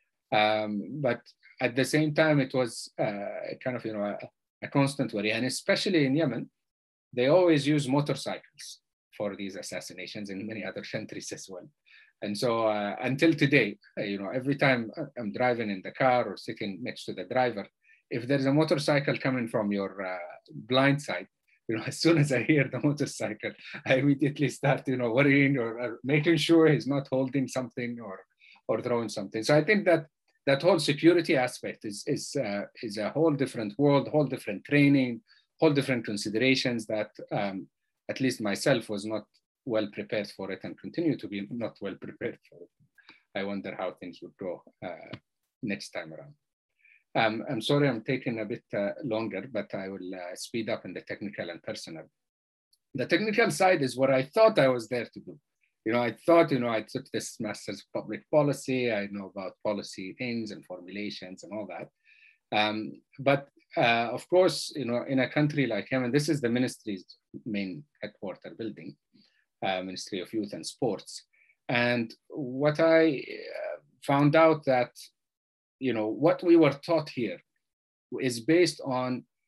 Um, but at the same time, it was uh, kind of, you know, a, a constant worry, and especially in Yemen, they always use motorcycles for these assassinations, in many other countries as well. And so uh, until today, you know, every time I'm driving in the car or sitting next to the driver, if there's a motorcycle coming from your uh, blind side, you know, as soon as I hear the motorcycle, I immediately start, you know, worrying or, or making sure he's not holding something or or throwing something. So I think that that whole security aspect is is uh, is a whole different world, whole different training, whole different considerations that um, at least myself was not well prepared for it, and continue to be not well prepared for it. I wonder how things would go uh, next time around. Um, I'm sorry I'm taking a bit uh, longer, but I will uh, speed up in the technical and personal. The technical side is what I thought I was there to do. You know, I thought, you know, I took this master's of public policy, I know about policy things and formulations and all that. Um, but uh, of course, you know, in a country like Yemen, this is the ministry's main headquarter building, uh, Ministry of Youth and Sports. And what I uh, found out that, you know, what we were taught here is based on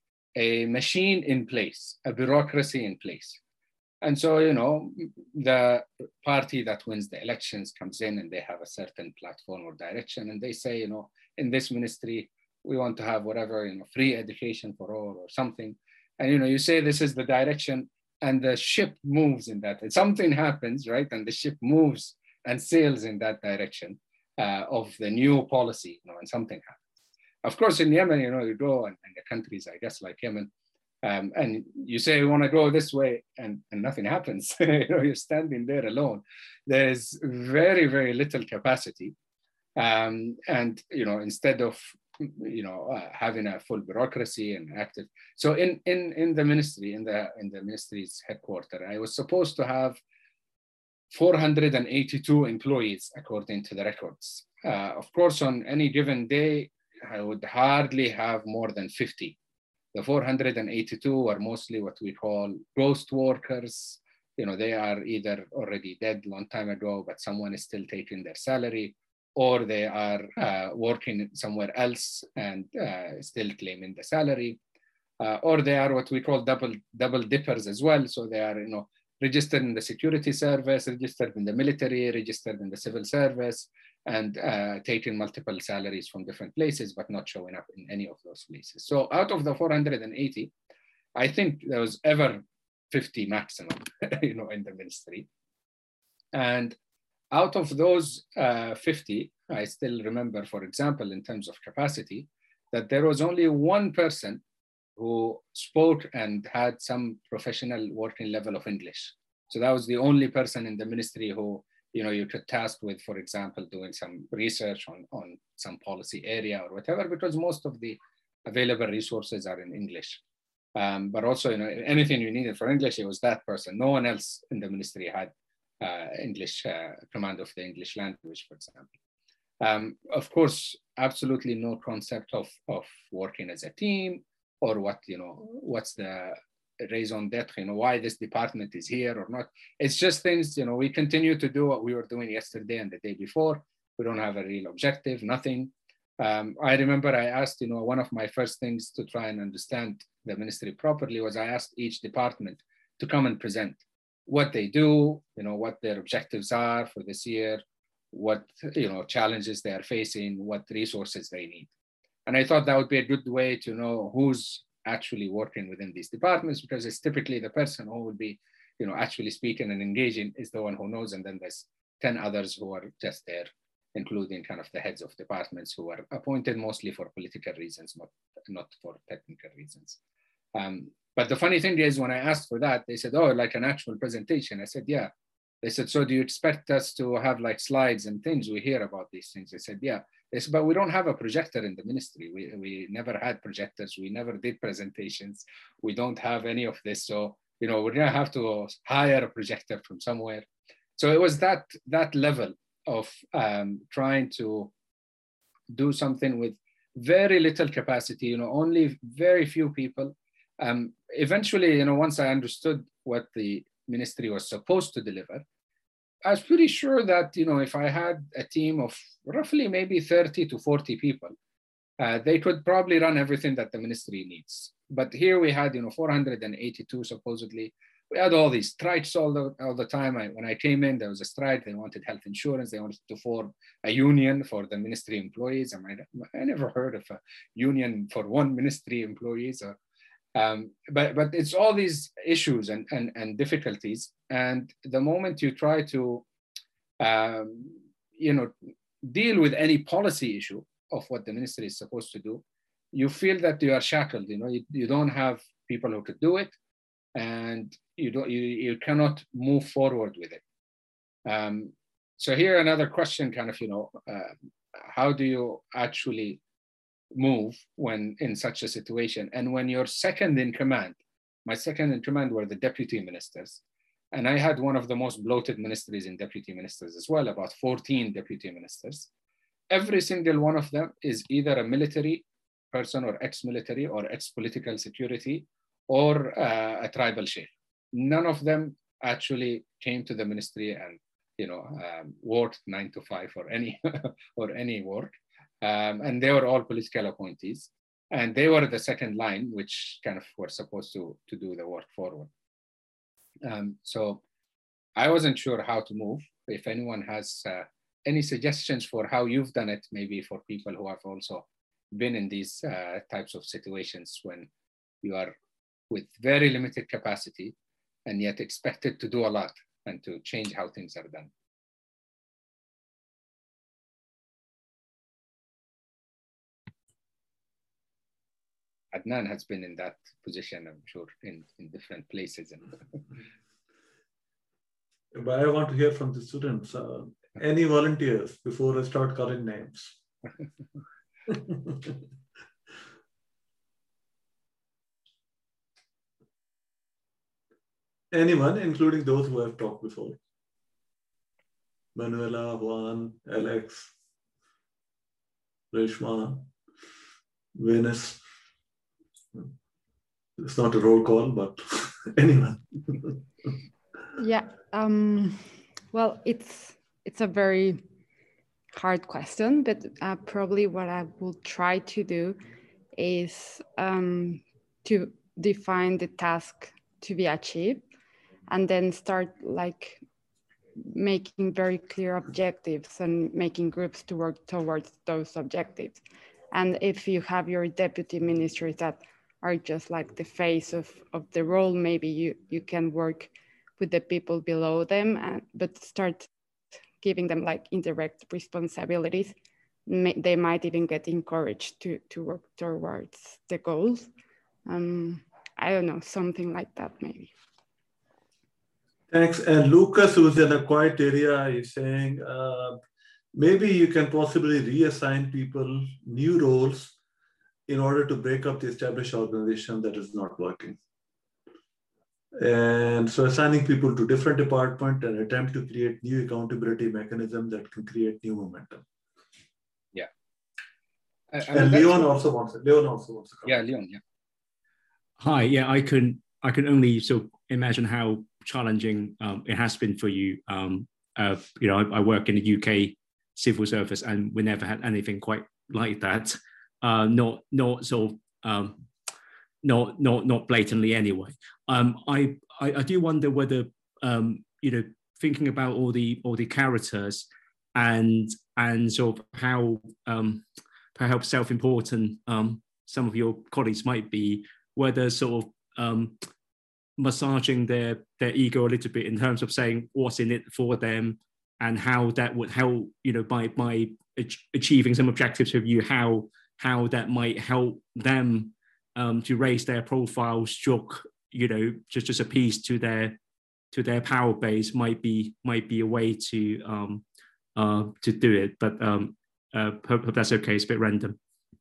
a machine in place, a bureaucracy in place. And so, you know, the party that wins the elections comes in and they have a certain platform or direction, and they say, you know, in this ministry, we want to have whatever, you know, free education for all or something. And, you know, you say this is the direction, and the ship moves in that. And something happens, right? And the ship moves and sails in that direction uh, of the new policy, you know, and something happens. Of course, in Yemen, you know, you go and, and the countries, I guess, like Yemen, um, and you say you want to go this way, and, and nothing happens. You know, you're standing there alone. There's very, very little capacity. Um, and, you know, instead of, you know, uh, having a full bureaucracy and active. So in, in, in the ministry, in the, in the ministry's headquarters, I was supposed to have four hundred eighty-two employees according to the records. Uh, of course, on any given day, I would hardly have more than fifty. The four hundred eighty-two are mostly what we call ghost workers. You know, they are either already dead a long time ago, but someone is still taking their salary, or they are uh, working somewhere else and uh, still claiming the salary, uh, or they are what we call double double dippers as well. So they are, you know, registered in the security service, registered in the military, registered in the civil service, and uh, taking multiple salaries from different places, but not showing up in any of those places. So out of the four hundred eighty, I think there was ever fifty maximum, you know, in the ministry. And out of those uh, fifty, I still remember, for example, in terms of capacity, that there was only one person who spoke and had some professional working level of English. So that was the only person in the ministry who, you know, you could task with, for example, doing some research on, on some policy area or whatever, because most of the available resources are in English. Um, but also, you know, anything you needed for English, it was that person. No one else in the ministry had uh, English, uh, command of the English language, for example. Um, of course, absolutely no concept of, of working as a team, or what, you know, what's the raison d'etre, you know, why this department is here or not. It's just things, you know, we continue to do what we were doing yesterday and the day before. We don't have a real objective, nothing. Um, I remember I asked, you know, one of my first things to try and understand the ministry properly was I asked each department to come and present what they do, you know, what their objectives are for this year, what, you know, challenges they are facing, what resources they need. And I thought that would be a good way to know who's actually working within these departments, because it's typically the person who will be, you know, actually speaking and engaging is the one who knows. And then there's ten others who are just there, including kind of the heads of departments who are appointed mostly for political reasons, not, not for technical reasons. Um, But the funny thing is, when I asked for that, they said, oh, like an actual presentation. I said, yeah. They said, so do you expect us to have like slides and things? We hear about these things. I said, yeah. They said, but we don't have a projector in the ministry. We, we never had projectors. We never did presentations. We don't have any of this. So, you know, we're gonna have to hire a projector from somewhere. So it was that, that level of um, trying to do something with very little capacity, you know, only very few people. Um, eventually, you know, once I understood what the ministry was supposed to deliver, I was pretty sure that, you know, if I had a team of roughly maybe thirty to forty people, uh, they could probably run everything that the ministry needs. But here we had, you know, four hundred eighty-two supposedly. We had all these strikes all the, all the time. I, when I came in, there was a strike. They wanted health insurance. They wanted to form a union for the ministry employees. I, mean, I never heard of a union for one ministry employees. Or, um, but, but it's all these issues and, and, and difficulties. And the moment you try to, um, you know, deal with any policy issue of what the ministry is supposed to do, you feel that you are shackled. You know, you, you don't have people who could do it, and you don't, you, you cannot move forward with it. Um, so here another question, kind of, you know, uh, how do you actually move when in such a situation? And when you're second in command, my second in command were the deputy ministers. And I had one of the most bloated ministries in deputy ministers as well, about fourteen deputy ministers. Every single one of them is either a military person or ex-military or ex-political security or uh, a tribal sheikh. None of them actually came to the ministry and, you know, um, worked nine to five or any or any work. Um, and they were all political appointees. And they were the second line, which kind of were supposed to, to do the work forward. Um, so I wasn't sure how to move. If anyone has uh, any suggestions for how you've done it, maybe for people who have also been in these uh, types of situations when you are with very limited capacity and yet expected to do a lot and to change how things are done. Adnan has been in that position, I'm sure, in, in different places. But I want to hear from the students. Uh, any volunteers before I start calling names? Anyone, including those who have talked before? Manuela, Juan, Alex, Reshma, Venus. It's not a roll call, but anyone. Yeah, um, well, it's it's a very hard question, but uh, probably what I will try to do is um, to define the task to be achieved and then start like making very clear objectives and making groups to work towards those objectives. And if you have your deputy ministers that are just like the face of, of the role, maybe you, you can work with the people below them, and, but start giving them like indirect responsibilities. They might even get encouraged to, to work towards the goals. Um, I don't know, something like that maybe. Thanks. And Lucas, who's in a quiet area, is saying, uh, maybe you can possibly reassign people new roles in order to break up the established organization that is not working. And so assigning people to different departments and attempt to create new accountability mechanisms that can create new momentum. Yeah. I, I and mean, Leon also wants it. Leon also wants to come. Yeah, Leon, yeah. Hi, yeah, I can I can only sort of imagine how challenging um, it has been for you. Um, uh, you know, I, I work in the U K civil service, and we never had anything quite like that. Uh, not not sort of um, not not not blatantly anyway. Um, I, I I do wonder whether um, you know, thinking about all the all the characters and and sort of how um, perhaps self-important um, some of your colleagues might be, whether sort of um, massaging their their ego a little bit in terms of saying what's in it for them and how that would help, you know, by by achieving some objectives of you, how how that might help them um, to raise their profile, stroke, you know, just just a piece to their to their power base might be might be a way to um, uh, to do it. But um, uh, hope, hope that's okay. It's a bit random.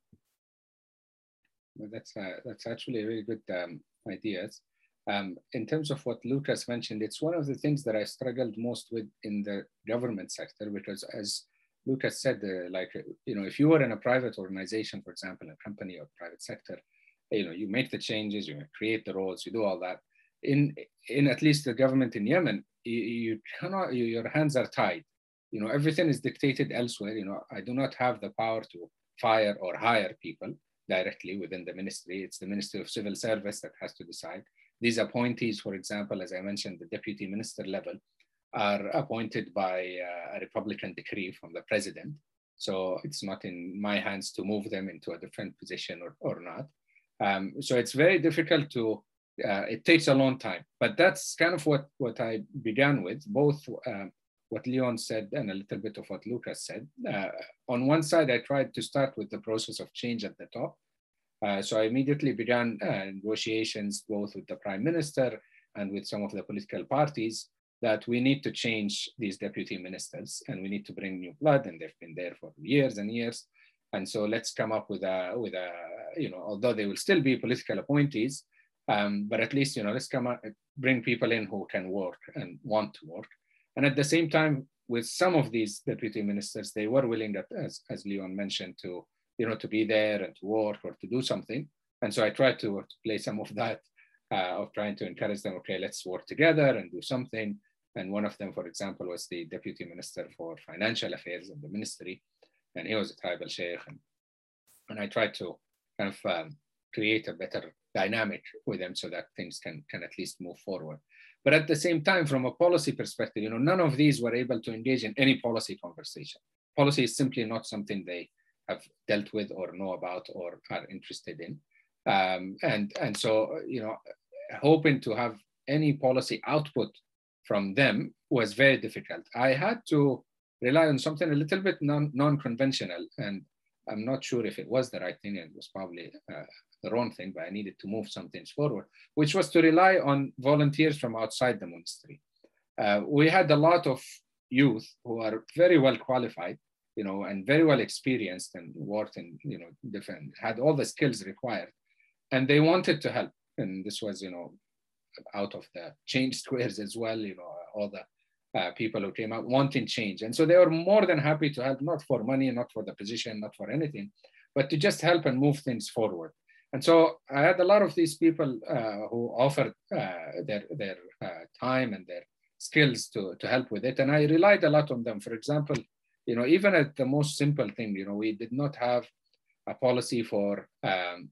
Well, that's uh, that's actually a really good um, ideas. Um, in terms of what Lucas mentioned, it's one of the things that I struggled most with in the government sector, because as Lucas said, uh, like, you know, if you were in a private organization, for example, a company or private sector, you know, you make the changes, you create the roles, you do all that. In, in at least the government in Yemen, you, you cannot, you, your hands are tied. You know, everything is dictated elsewhere. You know, I do not have the power to fire or hire people directly within the ministry. It's the Ministry of Civil Service that has to decide. These appointees, for example, as I mentioned, the deputy minister level, are appointed by uh, a Republican decree from the president. So it's not in my hands to move them into a different position or, or not. Um, so it's very difficult to, uh, it takes a long time, but that's kind of what, what I began with, both um, what Leon said and a little bit of what Lucas said. Uh, on one side, I tried to start with the process of change at the top. Uh, so I immediately began uh, negotiations both with the prime minister and with some of the political parties that we need to change these deputy ministers and we need to bring new blood, and they've been there for years and years. And so let's come up with a, with a, you know, although they will still be political appointees, um, but at least, you know, let's come up, bring people in who can work and want to work. And at the same time, with some of these deputy ministers, they were willing, as, as Leon mentioned, to, you know, to be there and to work or to do something. And so I tried to, to play some of that, uh, of trying to encourage them, okay, let's work together and do something. And one of them, for example, was the Deputy Minister for Financial Affairs in the ministry. And he was a tribal sheikh. And, and I tried to kind of um, create a better dynamic with them so that things can, can at least move forward. But at the same time, from a policy perspective, you know, none of these were able to engage in any policy conversation. Policy is simply not something they have dealt with or know about or are interested in. Um, and, and so, you know, hoping to have any policy output from them was very difficult. I had to rely on something a little bit non, non-conventional, and I'm not sure if it was the right thing. It was probably uh, the wrong thing, but I needed to move some things forward, which was to rely on volunteers from outside the monastery. Uh, we had a lot of youth who are very well qualified, you know, and very well experienced and worked in, you know, different, had all the skills required, and they wanted to help. And this was, you know, out of the change squares as well, you know, all the uh, people who came out wanting change. And so they were more than happy to help, not for money, not for the position, not for anything, but to just help and move things forward. And so I had a lot of these people uh, who offered uh, their, their uh, time and their skills to, to help with it. And I relied a lot on them. For example, you know, even at the most simple thing, you know, we did not have a policy for um,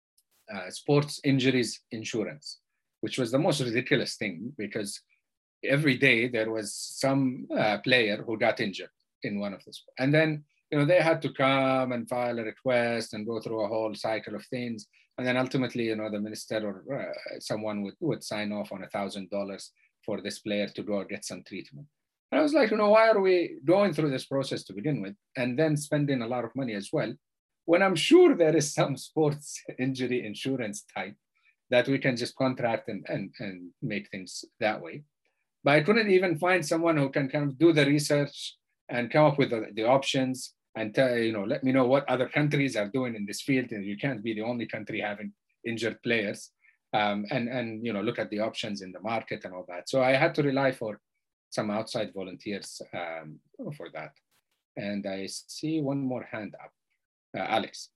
uh, sports injuries insurance, which was the most ridiculous thing, because every day there was some uh, player who got injured in one of the sports. And then, you know, they had to come and file a request and go through a whole cycle of things. And then ultimately, you know, the minister or uh, someone would, would sign off on a thousand dollars for this player to go get some treatment. And I was like, you know, why are we going through this process to begin with and then spending a lot of money as well, when I'm sure there is some sports injury insurance type that we can just contract and, and, and make things that way. But I couldn't even find someone who can kind of do the research and come up with the, the options and tell, you know, let me know what other countries are doing in this field. And you can't be the only country having injured players, um, and, and, you know, look at the options in the market and all that. So I had to rely for some outside volunteers um, for that. And I see one more hand up, uh, Alex.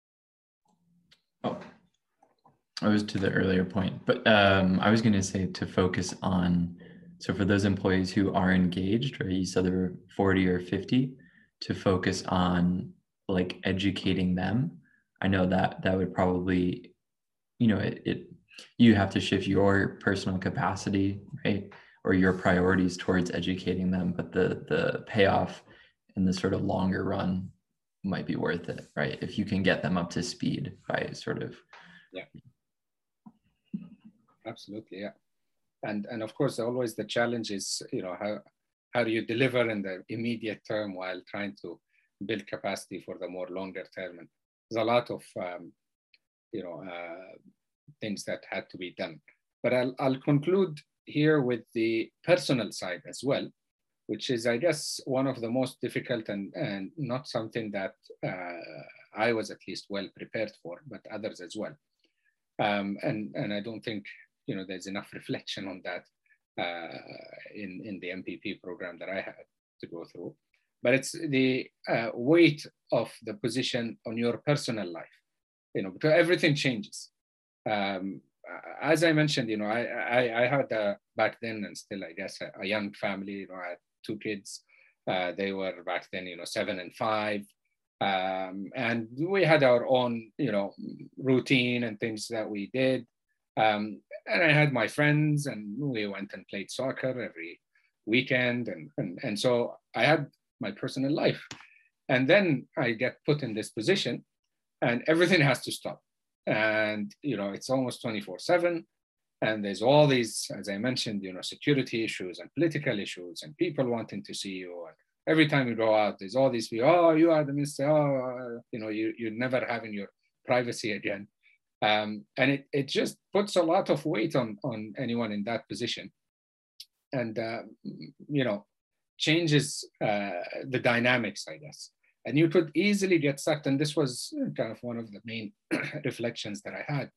Oh. I was to the earlier point, but um, I was going to say to focus on, so for those employees who are engaged, right, you said there were forty or fifty, to focus on like educating them. I know that that would probably, you know, it, it you have to shift your personal capacity, right, or your priorities towards educating them, but the the payoff in the sort of longer run might be worth it, right? If you can get them up to speed by sort of, yeah. Absolutely, yeah. And and of course, always the challenge is, you know, how how do you deliver in the immediate term while trying to build capacity for the more longer term? And there's a lot of um, you know, uh, things that had to be done. But I'll, I'll conclude here with the personal side as well, which is, I guess, one of the most difficult and, and not something that uh, I was at least well prepared for, but others as well. Um, and, and I don't think, you know, there's enough reflection on that uh, in, in the M P P program that I had to go through. But it's the uh, weight of the position on your personal life, you know, because everything changes. Um, as I mentioned, you know, I, I, I had uh, back then, and still, I guess, a, a young family. You know, I had two kids. Uh, they were back then, you know, seven and five. Um, and we had our own, you know, routine and things that we did. Um, and I had my friends, and we went and played soccer every weekend. And, and, and so I had my personal life. And then I get put in this position, and everything has to stop. And, you know, it's almost twenty-four seven. And there's all these, as I mentioned, you know, security issues and political issues and people wanting to see you. And every time you go out, there's all these people, oh, you are the minister, oh, you know, you, you're never having your privacy again. Um, and it, it just puts a lot of weight on, on anyone in that position. And, uh, you know, changes uh, the dynamics, I guess. And you could easily get sucked, and this was kind of one of the main reflections that I had.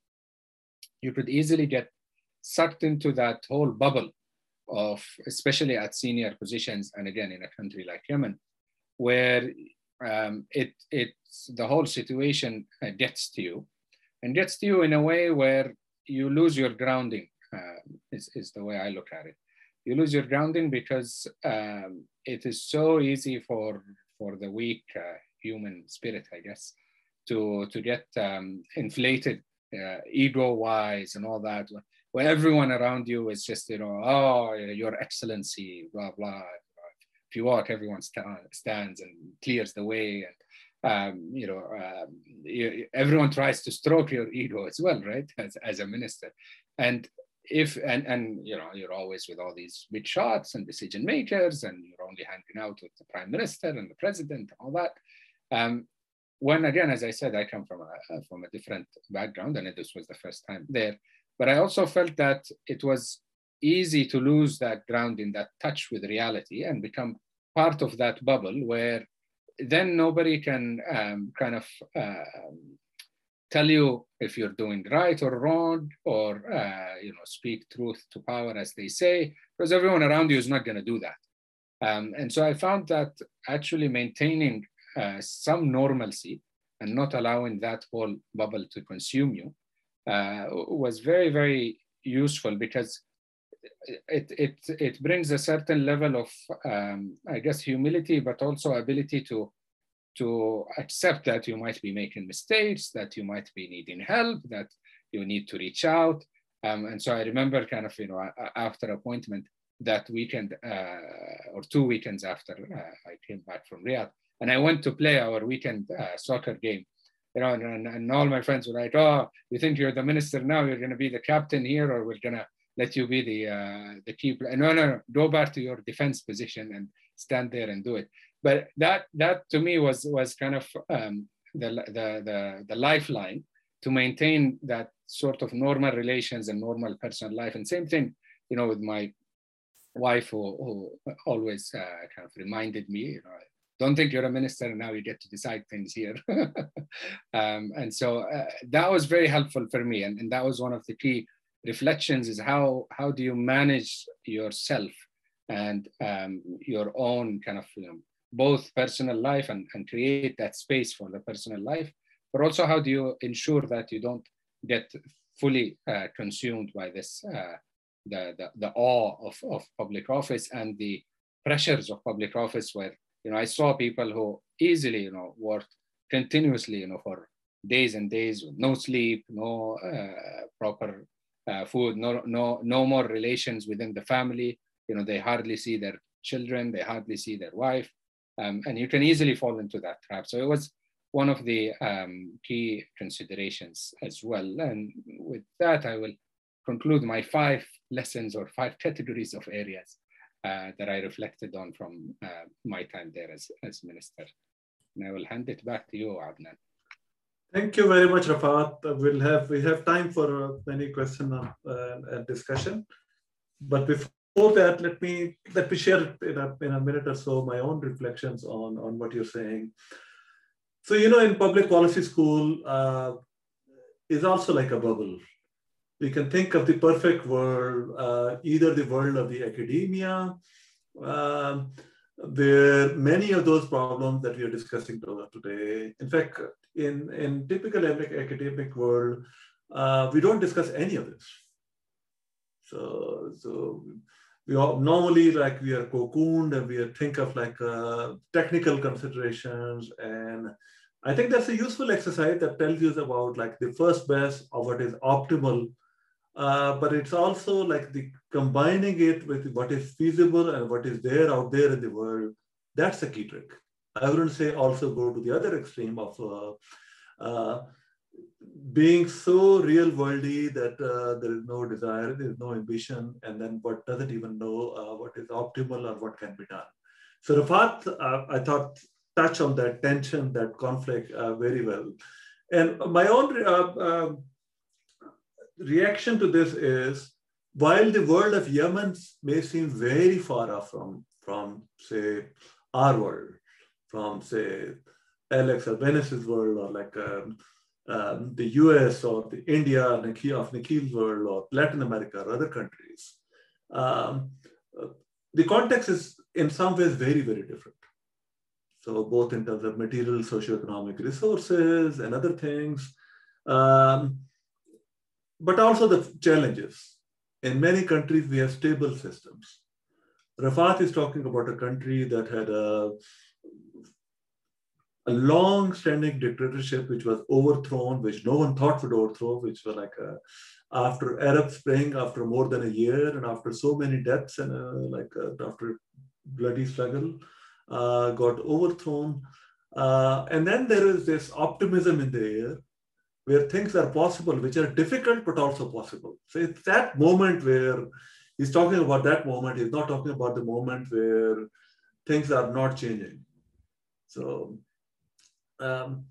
You could easily get sucked into that whole bubble of, especially at senior positions, and again, in a country like Yemen, where um, it it's the whole situation uh, gets to you, and gets to you in a way where you lose your grounding, uh, is, is the way I look at it. You lose your grounding because um, it is so easy for for the weak uh, human spirit, I guess, to, to get um, inflated uh, ego-wise and all that, where everyone around you is just, you know, oh, your excellency, blah, blah. If you walk, everyone stand, stands and clears the way. And, um, you know, um, you, everyone tries to stroke your ego as well, right, as, as a minister. And if, and, and, you know, you're always with all these big shots and decision makers, and you're only hanging out with the prime minister and the president and all that. Um, when, again, as I said, I come from a, from a different background, and this was the first time there. But I also felt that it was easy to lose that ground in that touch with reality and become part of that bubble where then nobody can um, kind of uh, tell you if you're doing right or wrong, or uh, you know, speak truth to power, as they say, because everyone around you is not going to do that. Um, and so I found that actually maintaining uh, some normalcy and not allowing that whole bubble to consume you uh, was very, very useful, because it, it, it brings a certain level of, um, I guess, humility, but also ability to to accept that you might be making mistakes, that you might be needing help, that you need to reach out. Um, and so I remember kind of, you know, after appointment, that weekend uh, or two weekends after uh, I came back from Riyadh, and I went to play our weekend uh, soccer game, you know, and, and all my friends were like, oh, you think you're the minister now, you're going to be the captain here, or we're going to let you be the, uh, the key player. No, no, no, go back to your defense position and stand there and do it. But that, that to me was, was kind of um, the, the, the, the lifeline to maintain that sort of normal relations and normal personal life. And same thing, you know, with my wife, who, who always uh, kind of reminded me, you know, don't think you're a minister and now you get to decide things here. um, and so uh, that was very helpful for me. And, and that was one of the key reflections, is how, how do you manage yourself and um, your own kind of, you know, both personal life and, and create that space for the personal life, but also how do you ensure that you don't get fully uh, consumed by this, uh, the, the, the awe of, of public office and the pressures of public office, where, you know, I saw people who easily, you know, worked continuously, you know, for days and days with no sleep, no uh, proper uh, food, no, no, no more relations within the family. You know, they hardly see their children, they hardly see their wife. Um, and you can easily fall into that trap. So it was one of the um, key considerations as well. And with that, I will conclude my five lessons or five categories of areas uh, that I reflected on from uh, my time there as, as minister. And I will hand it back to you, Adnan. Thank you very much, Rafat. Uh, we'll have we have time for uh, many questions uh, and discussion. But before that, let me let me share in a, in a minute or so my own reflections on, on what you're saying. So, you know, in public policy school uh, is also like a bubble. We can think of the perfect world, uh, either the world of the academia, uh, where many of those problems that we are discussing today, in fact, in, in typical academic world, uh, we don't discuss any of this. So, so we all, normally like we are cocooned and we are think of like uh, technical considerations, and I think that's a useful exercise that tells you about like the first best of what is optimal, uh, but it's also like the combining it with what is feasible and what is there out there in the world. That's the key trick. I wouldn't say also go to the other extreme of uh, uh, being so real worldy that uh, there is no desire, there is no ambition, and then what doesn't even know uh, what is optimal or what can be done. So Rafat, uh, I thought, touch on that tension, that conflict uh, very well. And my own uh, uh, reaction to this is, while the world of Yemen may seem very far off from, from say, our world, from say, Alex or Venice's world, or like um, um, the U S or the India of Nikhil's world, or Latin America or other countries, um, the context is in some ways very, very different. So both in terms of material, socioeconomic resources and other things, um, but also the challenges. In many countries, we have stable systems. Rafat is talking about a country that had a, a long-standing dictatorship which was overthrown, which no one thought would overthrow, which was like a, after Arab Spring, after more than a year, and after so many deaths, and uh, like uh, after bloody struggle, uh, got overthrown. Uh, and then there is this optimism in the air, where things are possible, which are difficult, but also possible. So it's that moment where he's talking about that moment. He's not talking about the moment where things are not changing. So um,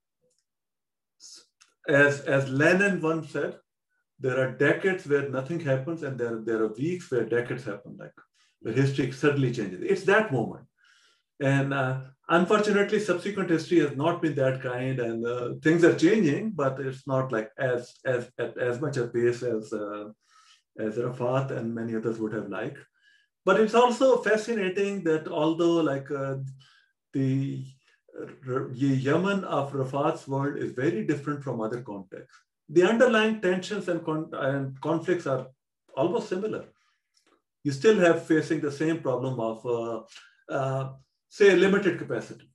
as, as Lenin once said, there are decades where nothing happens, and there, there are weeks where decades happen, like where history suddenly changes. It's that moment. And uh, unfortunately, subsequent history has not been that kind, and uh, things are changing, but it's not like as as at as much a pace as uh, as Rafat and many others would have liked. But it's also fascinating that although like uh, the uh, Yemen of Rafat's world is very different from other contexts, the underlying tensions and, con and conflicts are almost similar. You still have facing the same problem of uh, uh, say limited capacity.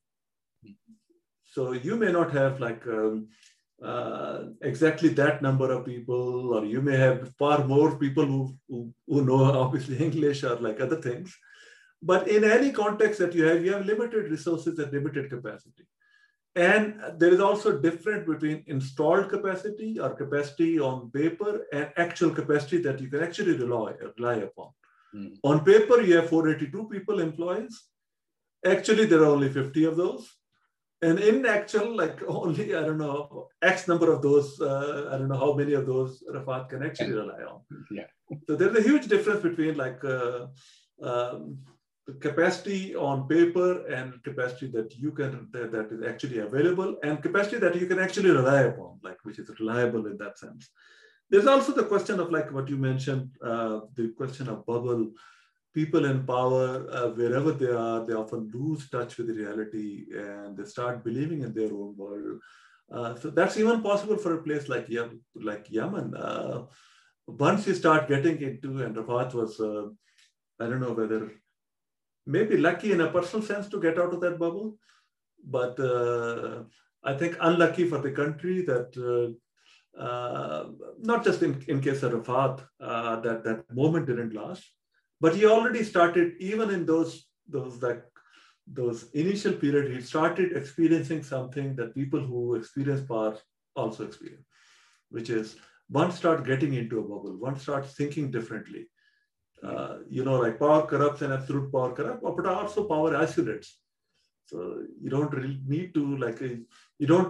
So you may not have like um, uh, exactly that number of people, or you may have far more people who, who, who know obviously English or like other things. But in any context that you have, you have limited resources and limited capacity. And there is also difference between installed capacity or capacity on paper and actual capacity that you can actually rely, rely upon. Mm. On paper, you have four hundred eighty-two people, employees. Actually, there are only fifty of those. And in actual, like only, I don't know, X number of those, uh, I don't know how many of those Rafat can actually rely on. Yeah. So there's a huge difference between like uh, um, the capacity on paper and capacity that you can, that, that is actually available, and capacity that you can actually rely upon, like which is reliable in that sense. There's also the question of like what you mentioned, uh, the question of bubble. People in power, uh, wherever they are, they often lose touch with the reality and they start believing in their own world. Uh, so that's even possible for a place like, Yemen. Like Yemen. Uh, once you start getting into, and Rafat was, uh, I don't know whether, maybe lucky in a personal sense to get out of that bubble, but uh, I think unlucky for the country that, uh, uh, not just in, in case of Rafat, uh, that that moment didn't last. But he already started, even in those, those, like, those initial period, he started experiencing something that people who experience power also experience, which is one start getting into a bubble, one starts thinking differently. Uh, you know, like power corrupts and absolute power corrupts, but also power isolates. So you don't really need to, like, a, you don't,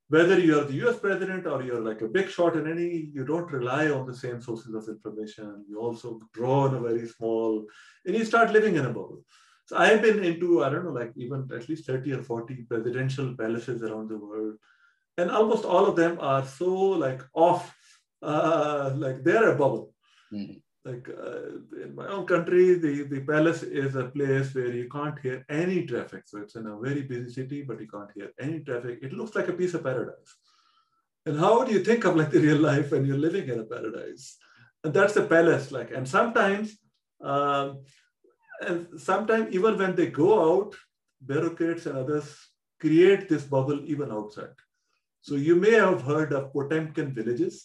whether you're the U S president or you're like a big shot in any, you don't rely on the same sources of information. You also draw in a very small, and you start living in a bubble. So I've been into, I don't know, like even at least thirty or forty presidential palaces around the world. And almost all of them are so like off, uh, like they're a bubble. Mm-hmm. Like uh, in my own country, the, the palace is a place where you can't hear any traffic. So it's in a very busy city, but you can't hear any traffic. It looks like a piece of paradise. And how do you think of like the real life when you're living in a paradise? And that's a palace. Like, and sometimes, um, and sometimes even when they go out, bureaucrats and others create this bubble even outside. So you may have heard of Potemkin villages.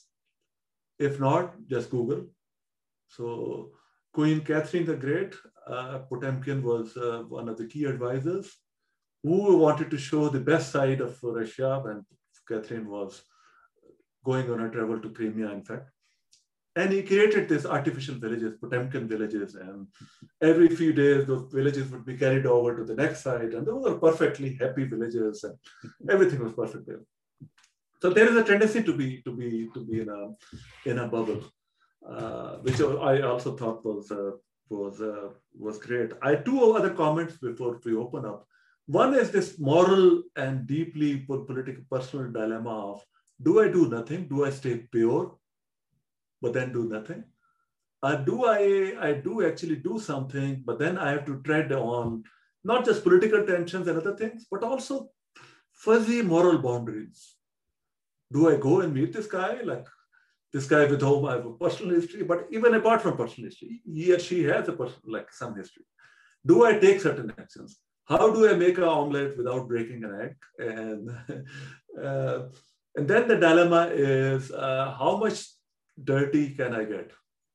If not, just Google. So Queen Catherine the Great, uh, Potemkin was uh, one of the key advisors who wanted to show the best side of Russia when Catherine was going on a travel to Crimea, in fact. And he created these artificial villages, Potemkin villages, and every few days those villages would be carried over to the next side, and those were perfectly happy villages, and everything was perfect there. So there is a tendency to be to be to be in a in a bubble. Uh, which I also thought was uh, was uh, was great. I have two other comments before we open up. One is this moral and deeply political personal dilemma of, do I do nothing? Do I stay pure, but then do nothing? Uh, do I, I do actually do something, but then I have to tread on not just political tensions and other things, but also fuzzy moral boundaries. Do I go and meet this guy? Like, this guy with whom I have a personal history, but even apart from personal history, he or she has a personal, like some history. Do I take certain actions? How do I make an omelette without breaking an egg? And, uh, and then the dilemma is, uh, how much dirty can I get?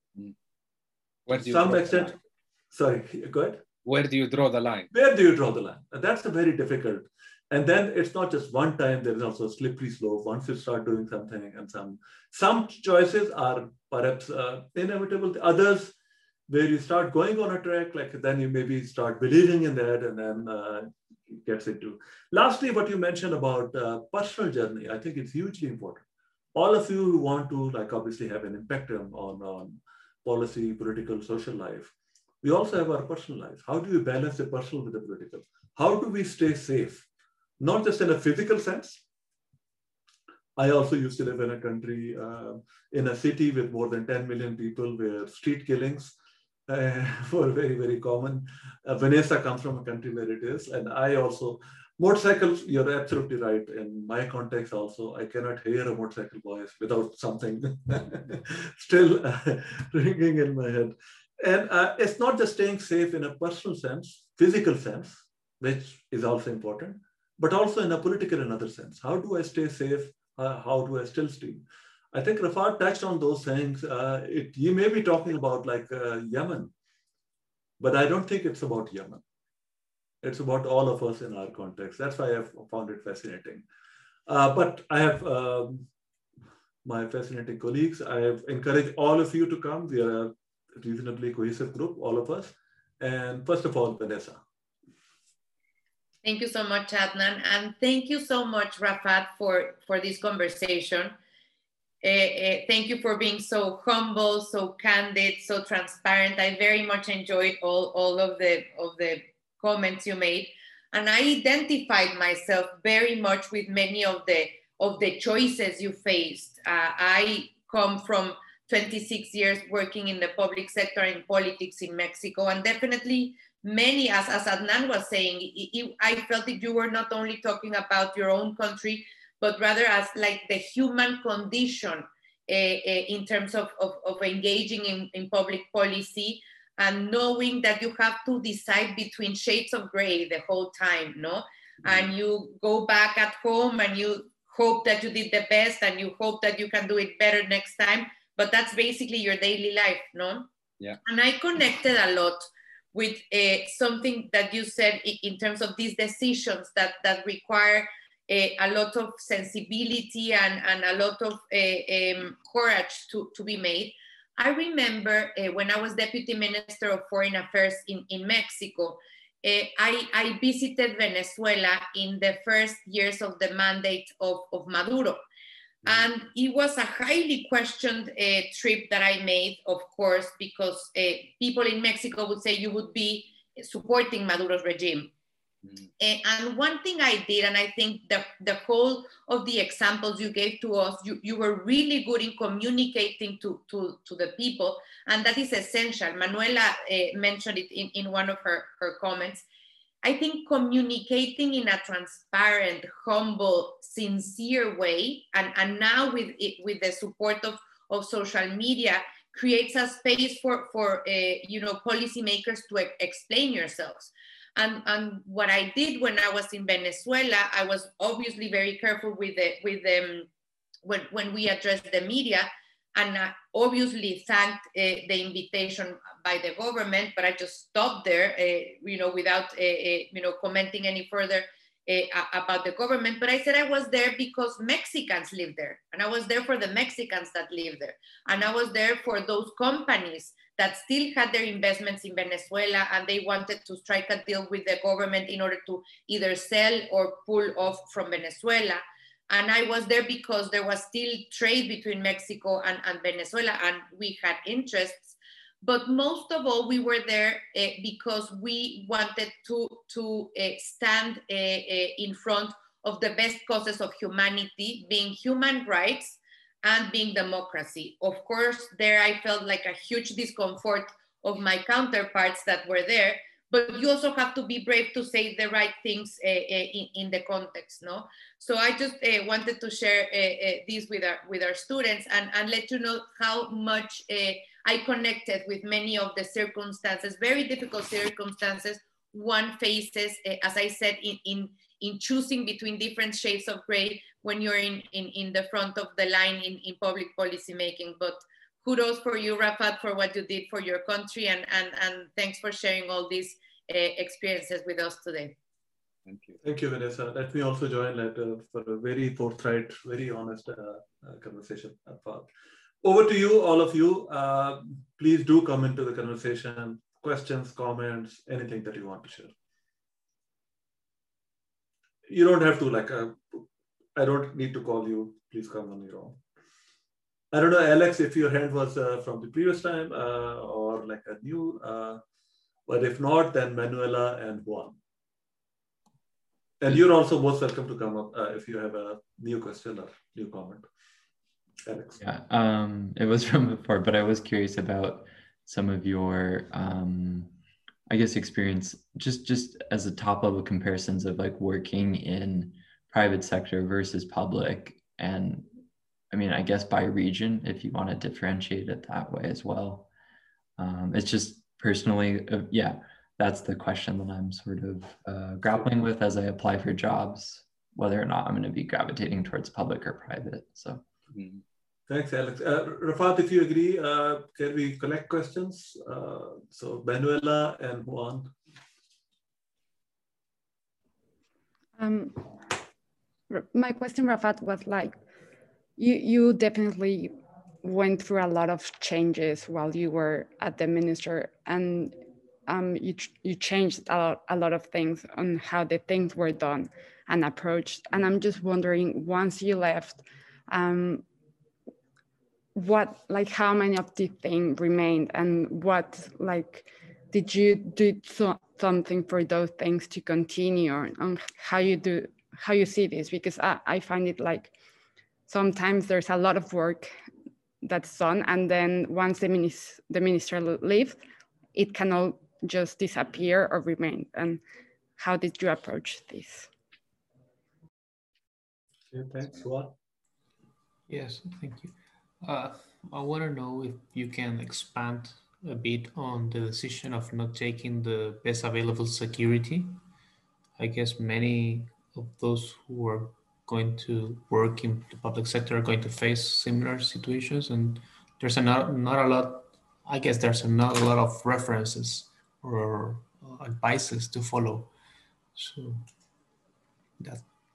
Where do you some draw extent, the line? Sorry, go ahead. Where do you draw the line? Where do you draw the line? That's a very difficult. And then it's not just one time, there is also a slippery slope. Once you start doing something, and some, some choices are perhaps uh, inevitable. Others, where you start going on a track, like then you maybe start believing in that, and then uh, it gets into. Lastly, what you mentioned about uh, personal journey, I think it's hugely important. All of you who want to, like, obviously have an impact on, on policy, political, social life, we also have our personal lives. How do you balance the personal with the political? How do we stay safe? Not just in a physical sense. I also used to live in a country, uh, in a city with more than ten million people where street killings uh, were very, very common. Uh, Vanessa comes from a country where it is. And I also, motorcycles, you're absolutely right. In my context also, I cannot hear a motorcycle voice without something still uh, ringing in my head. And uh, it's not just staying safe in a personal sense, physical sense, which is also important, but also in a political and other sense. How do I stay safe? Uh, how do I still stay? I think Rafat touched on those things. Uh, it, you may be talking about like uh, Yemen, but I don't think it's about Yemen. It's about all of us in our context. That's why I've found it fascinating. Uh, but I have um, my fascinating colleagues. I have encouraged all of you to come. We are a reasonably cohesive group, all of us. And first of all, Vanessa. Thank you so much, Adnan. And thank you so much, Rafat, for, for this conversation. Uh, uh, thank you for being so humble, so candid, so transparent. I very much enjoyed all, all of the, of the comments you made. And I identified myself very much with many of the, of the choices you faced. Uh, I come from twenty-six years working in the public sector in politics in Mexico, and definitely many, as, as Adnan was saying, it, it, I felt that you were not only talking about your own country, but rather as like the human condition uh, uh, in terms of, of, of engaging in, in public policy, and knowing that you have to decide between shades of gray the whole time, no? Mm-hmm. And you go back at home and you hope that you did the best and you hope that you can do it better next time, but that's basically your daily life, no? Yeah. And I connected a lot with uh, something that you said in terms of these decisions that, that require a, a lot of sensibility and, and a lot of uh, um, courage to, to be made. I remember uh, when I was Deputy Minister of Foreign Affairs in, in Mexico, uh, I, I visited Venezuela in the first years of the mandate of, of Maduro. And it was a highly questioned uh, trip that I made, of course, because uh, people in Mexico would say you would be supporting Maduro's regime. Mm. Uh, and one thing I did, and I think the, the whole of the examples you gave to us, you, you were really good in communicating to, to, to the people, and that is essential. Manuela uh, mentioned it in, in one of her, her comments. I think communicating in a transparent, humble, sincere way, and, and now with it, with the support of, of social media, creates a space for, for uh, you know, policymakers to e explain yourselves. And, and what I did when I was in Venezuela, I was obviously very careful with the, with them when, when we addressed the media, and I obviously thanked uh, the invitation by the government, but I just stopped there, uh, you know, without, uh, uh, you know, commenting any further uh, about the government. But I said I was there because Mexicans live there, and I was there for the Mexicans that live there, and I was there for those companies that still had their investments in Venezuela, and they wanted to strike a deal with the government in order to either sell or pull off from Venezuela. And I was there because there was still trade between Mexico and, and Venezuela, and we had interests. But most of all, we were there uh, because we wanted to, to uh, stand uh, uh, in front of the best causes of humanity, being human rights and being democracy. Of course, there I felt like a huge discomfort of my counterparts that were there, but you also have to be brave to say the right things uh, uh, in, in the context, no? So I just uh, wanted to share uh, uh, this with our, with our students and, and let you know how much uh, I connected with many of the circumstances, very difficult circumstances one faces, uh, as I said, in, in, in choosing between different shades of gray when you're in, in, in the front of the line in, in public policy making. But kudos for you, Rafat, for what you did for your country, and, and, and thanks for sharing all these uh, experiences with us today. Thank you. Thank you, Vanessa. Let me also join that, uh, for a very forthright, very honest uh, uh, conversation. Over to you, all of you. Uh, please do come into the conversation, questions, comments, anything that you want to share. You don't have to, like, uh, I don't need to call you. Please come on your own. I don't know, Alex, if your hand was uh, from the previous time uh, or like a new, uh, but if not, then Manuela and Juan. And you're also most welcome to come up uh, if you have a new question or new comment. Alex. Yeah, um, it was from before, but I was curious about some of your, um, I guess, experience, just, just as a top level comparisons of like working in private sector versus public. And I mean, I guess by region, if you want to differentiate it that way as well. Um, it's just personally, uh, yeah, that's the question that I'm sort of uh, grappling with as I apply for jobs, whether or not I'm going to be gravitating towards public or private. So. Mm-hmm. Thanks, Alex. Uh, Rafat, if you agree, uh, can we collect questions? Uh, so Manuela and Juan. Um, my question, Rafat, was like, you, you definitely went through a lot of changes while you were at the minister, and um, you, you changed a lot, a lot of things on how the things were done and approached. And I'm just wondering, once you left, um, what, like, how many of the things remained, and what, like, did you do so, something for those things to continue, or on how you do, how you see this? Because I, I find it like sometimes there's a lot of work that's done, and then once the minister, the minister leaves, it can all just disappear or remain. And how did you approach this? Okay, thanks, Juan. Yes, thank you. Uh, I want to know if you can expand a bit on the decision of not taking the best available security. I guess many of those who are going to work in the public sector are going to face similar situations, and there's a not, not a lot, I guess there's a not a lot of references or advices to follow. So that.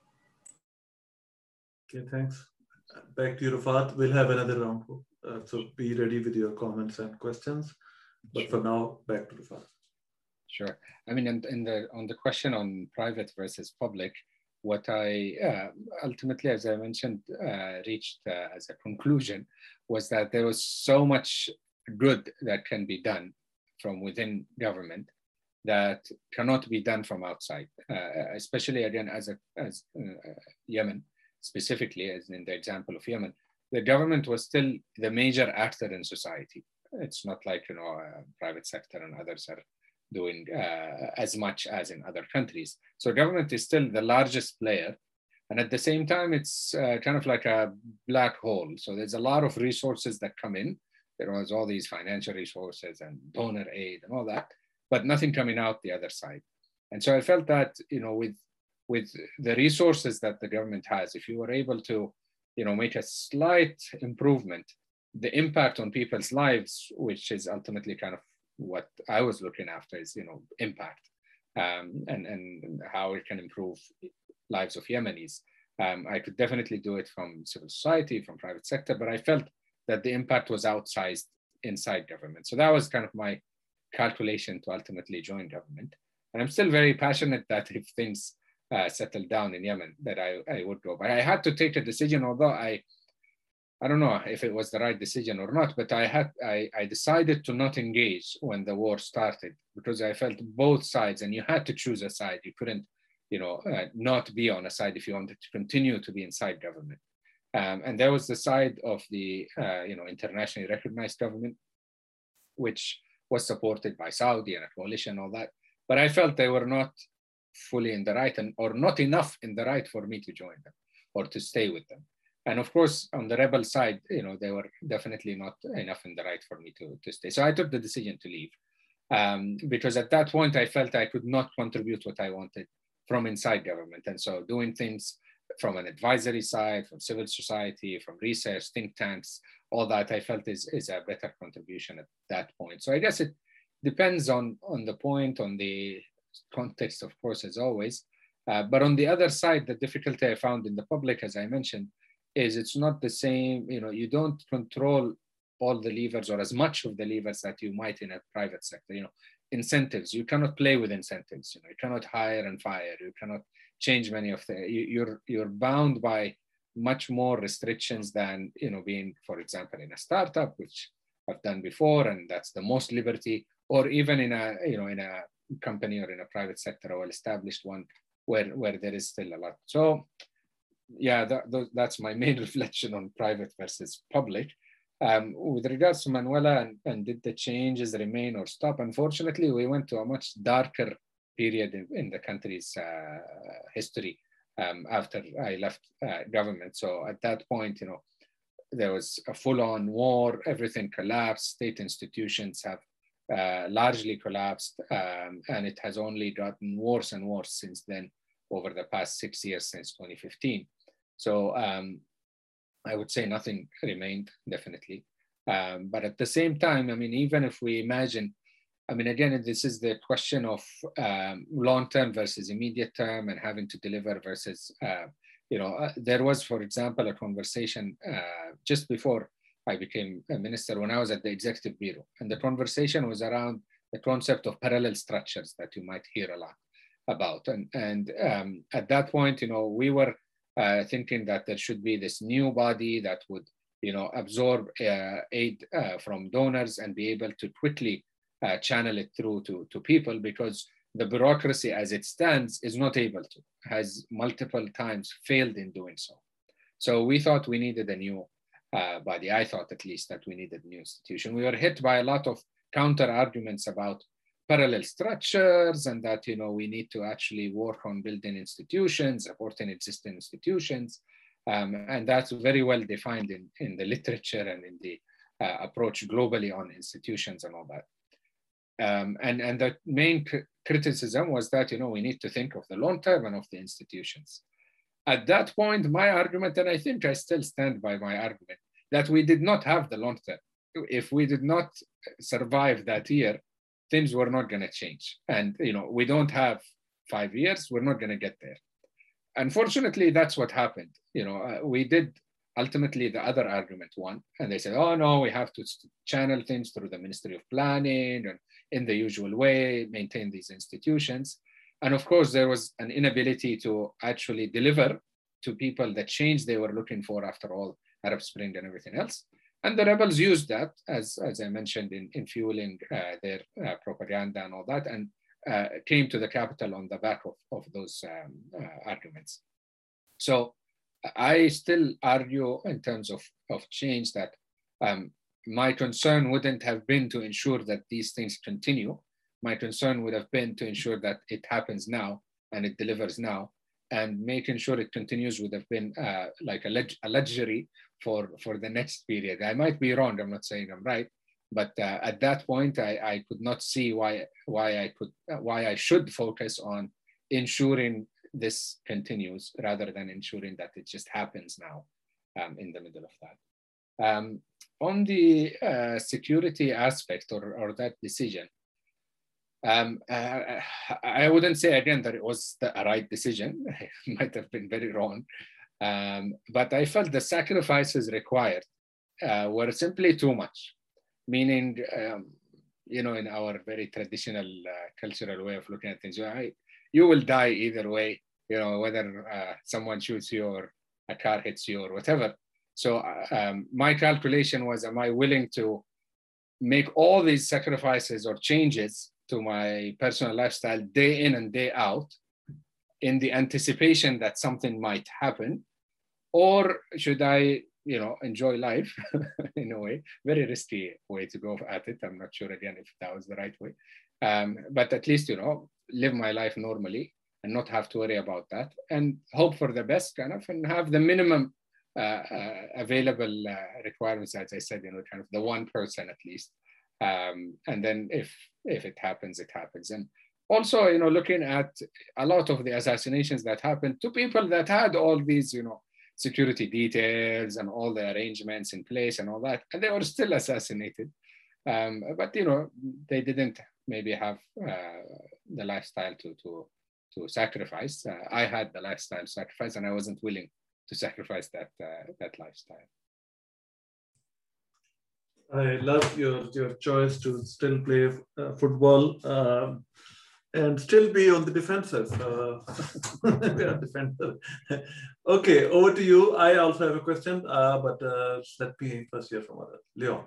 Okay, thanks. Back to you, Rafat. We'll have another round. Uh, so be ready with your comments and questions. But for now, back to Rafat. Sure. I mean, in, in the on the question on private versus public, what I uh, ultimately, as I mentioned, uh, reached uh, as a conclusion was that there was so much good that can be done from within government that cannot be done from outside, uh, especially again as a as uh, Yemen specifically, as in the example of Yemen, the government was still the major actor in society. It's not like, you know, uh, private sector and others are doing uh, as much as in other countries. So government is still the largest player. And at the same time, it's uh, kind of like a black hole. So there's a lot of resources that come in. There was all these financial resources and donor aid and all that, but nothing coming out the other side. And so I felt that, you know, with, with the resources that the government has, if you were able to, you know, make a slight improvement, the impact on people's lives, which is ultimately kind of what I was looking after, is, you know, impact um, and, and how it can improve lives of Yemenis. Um, I could definitely do it from civil society, from private sector, but I felt that the impact was outsized inside government. So that was kind of my calculation to ultimately join government. And I'm still very passionate that if things uh, settle down in Yemen, that I, I would go. But I had to take a decision, although I, I don't know if it was the right decision or not, but I had I, I decided to not engage when the war started, because I felt both sides, and you had to choose a side. You couldn't, you know, uh, not be on a side if you wanted to continue to be inside government. Um, and there was the side of the, uh, you know, internationally recognized government, which was supported by Saudi and a coalition and all that. But I felt they were not fully in the right, and or not enough in the right for me to join them or to stay with them. And of course, on the rebel side, you know, they were definitely not enough in the right for me to, to stay. So I took the decision to leave um, because at that point, I felt I could not contribute what I wanted from inside government. And so doing things from an advisory side, from civil society, from research, think tanks, all that I felt is, is a better contribution at that point. So I guess it depends on, on the point, on the context, of course, as always. Uh, but on the other side, the difficulty I found in the public, as I mentioned, is it's not the same, you know, you don't control all the levers or as much of the levers that you might in a private sector, you know, incentives, you cannot play with incentives, you know, you cannot hire and fire, you cannot change many of the, you, you're, you're bound by much more restrictions than, you know, being, for example, in a startup, which I've done before, and that's the most liberty, or even in a, you know, in a company or in a private sector, a well-established one, where, where there is still a lot. So, yeah, that, that's my main reflection on private versus public. Um, with regards to Manuela and, and did the changes remain or stop, unfortunately, we went to a much darker period in, in the country's uh, history um, after I left uh, government. So at that point, you know, there was a full-on war, everything collapsed, state institutions have uh, largely collapsed, um, and it has only gotten worse and worse since then over the past six years since twenty fifteen. So um, I would say nothing remained, definitely. Um, but at the same time, I mean, even if we imagine, I mean, again, this is the question of um, long-term versus immediate term and having to deliver versus, uh, you know, uh, there was, for example, a conversation uh, just before I became a minister when I was at the Executive Bureau. And the conversation was around the concept of parallel structures that you might hear a lot about. And, and um, at that point, you know, we were uh, thinking that there should be this new body that would, you know, absorb uh, aid uh, from donors and be able to quickly uh, channel it through to, to people, because the bureaucracy as it stands is not able to, has multiple times failed in doing so. So we thought we needed a new uh, body. I thought at least that we needed a new institution. We were hit by a lot of counter arguments about parallel structures and that, you know, we need to actually work on building institutions, supporting existing institutions. Um, and that's very well defined in, in the literature and in the uh, approach globally on institutions and all that. Um, and, and the main cr criticism was that, you know, we need to think of the long term and of the institutions. At that point, my argument, and I think I still stand by my argument, that we did not have the long term. If we did not survive that year, things were not going to change. And, you know, we don't have five years, we're not going to get there. Unfortunately, that's what happened. You know, uh, we did ultimately the other argument won, and they said, oh no, we have to channel things through the Ministry of Planning, and in the usual way, maintain these institutions. And of course, there was an inability to actually deliver to people the change they were looking for after all Arab Spring and everything else. And the rebels used that, as, as I mentioned, in, in fueling uh, their uh, propaganda and all that, and uh, came to the capital on the back of, of those um, uh, arguments. So I still argue in terms of, of change that um, my concern wouldn't have been to ensure that these things continue. My concern would have been to ensure that it happens now and it delivers now, and making sure it continues would have been uh, like a, leg a luxury for, for the next period. I might be wrong, I'm not saying I'm right, but uh, at that point, I, I could not see why, why, I could, uh, why I should focus on ensuring this continues rather than ensuring that it just happens now um, in the middle of that. Um, on the uh, security aspect or, or that decision, um, uh, I wouldn't say again that it was the right decision. It might have been very wrong, um, but I felt the sacrifices required uh, were simply too much, meaning, um, you know, in our very traditional uh, cultural way of looking at things, I, you will die either way, you know, whether uh, someone shoots you or a car hits you or whatever. So um, my calculation was, am I willing to make all these sacrifices or changes to my personal lifestyle day in and day out in the anticipation that something might happen? Or should I, you know, enjoy life in a way, very risky way to go at it. I'm not sure again if that was the right way, um, but at least, you know, live my life normally and not have to worry about that and hope for the best kind of, and have the minimum uh, uh, available uh, requirements, as I said, you know, kind of the one person at least. Um, and then if, if it happens, it happens. And also, you know, looking at a lot of the assassinations that happened to people that had all these, you know, security details and all the arrangements in place and all that, and they were still assassinated. Um, but, you know, they didn't maybe have uh, the lifestyle to, to, to sacrifice. Uh, I had the lifestyle sacrifice and I wasn't willing to sacrifice that, uh, that lifestyle. I love your, your choice to still play uh, football um, and still be on the defensive. Uh, defensive. Okay, over to you. I also have a question, uh, but uh, let me first hear from others. Leon.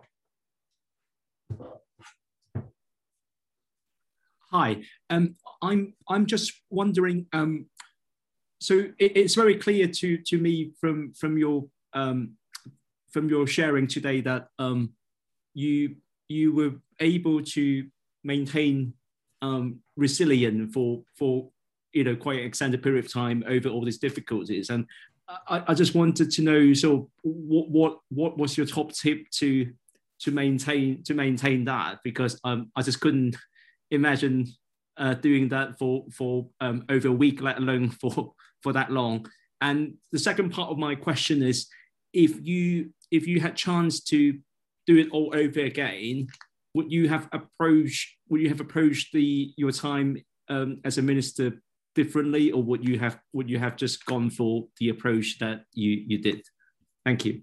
Hi, um, I'm I'm just wondering. Um, so it, it's very clear to to me from from your um, from your sharing today that um, you you were able to maintain um, resilience for for you know quite an extended period of time over all these difficulties, and I, I just wanted to know sort of what what what was your top tip to to maintain to maintain that, because um, I just couldn't imagine uh, doing that for for um, over a week, let alone for for that long. And the second part of my question is, if you if you had chance to do it all over again, would you have approached would you have approached the your time um, as a minister differently, or would you have would you have just gone for the approach that you you did? Thank you.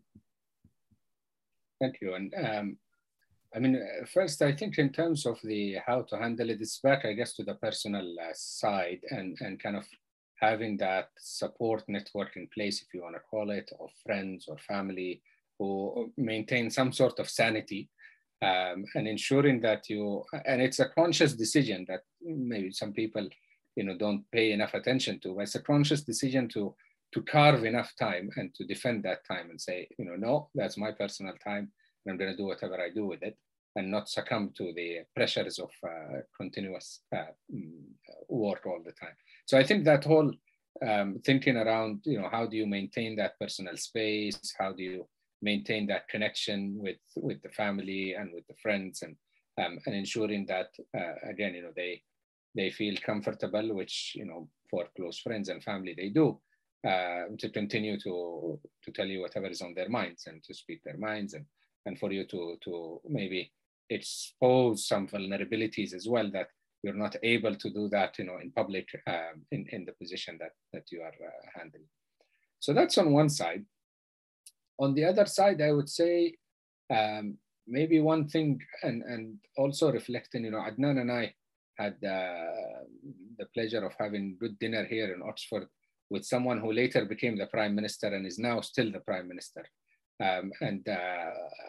Thank you. And um, I mean, uh, first, I think in terms of the how to handle it, it's back, I guess, to the personal uh, side and, and kind of having that support network in place, if you want to call it, of friends or family who maintain some sort of sanity um, and ensuring that you, and it's a conscious decision that maybe some people, you know, don't pay enough attention to, but it's a conscious decision to, to carve enough time and to defend that time and say, you know, no, that's my personal time and I'm going to do whatever I do with it, and not succumb to the pressures of uh, continuous uh, work all the time. So I think that whole um, thinking around, you know, how do you maintain that personal space? How do you maintain that connection with, with the family and with the friends, and, um, and ensuring that, uh, again, you know, they, they feel comfortable, which, you know, for close friends and family, they do, uh, to continue to, to tell you whatever is on their minds and to speak their minds, and, and for you to, to maybe expose some vulnerabilities as well that you're not able to do that, you know, in public, um, in, in the position that, that you are uh, handling. So that's on one side. On the other side, I would say, um, maybe one thing, and, and also reflecting, you know, Adnan and I had uh, the pleasure of having good dinner here in Oxford with someone who later became the prime minister and is now still the prime minister. Um, and uh,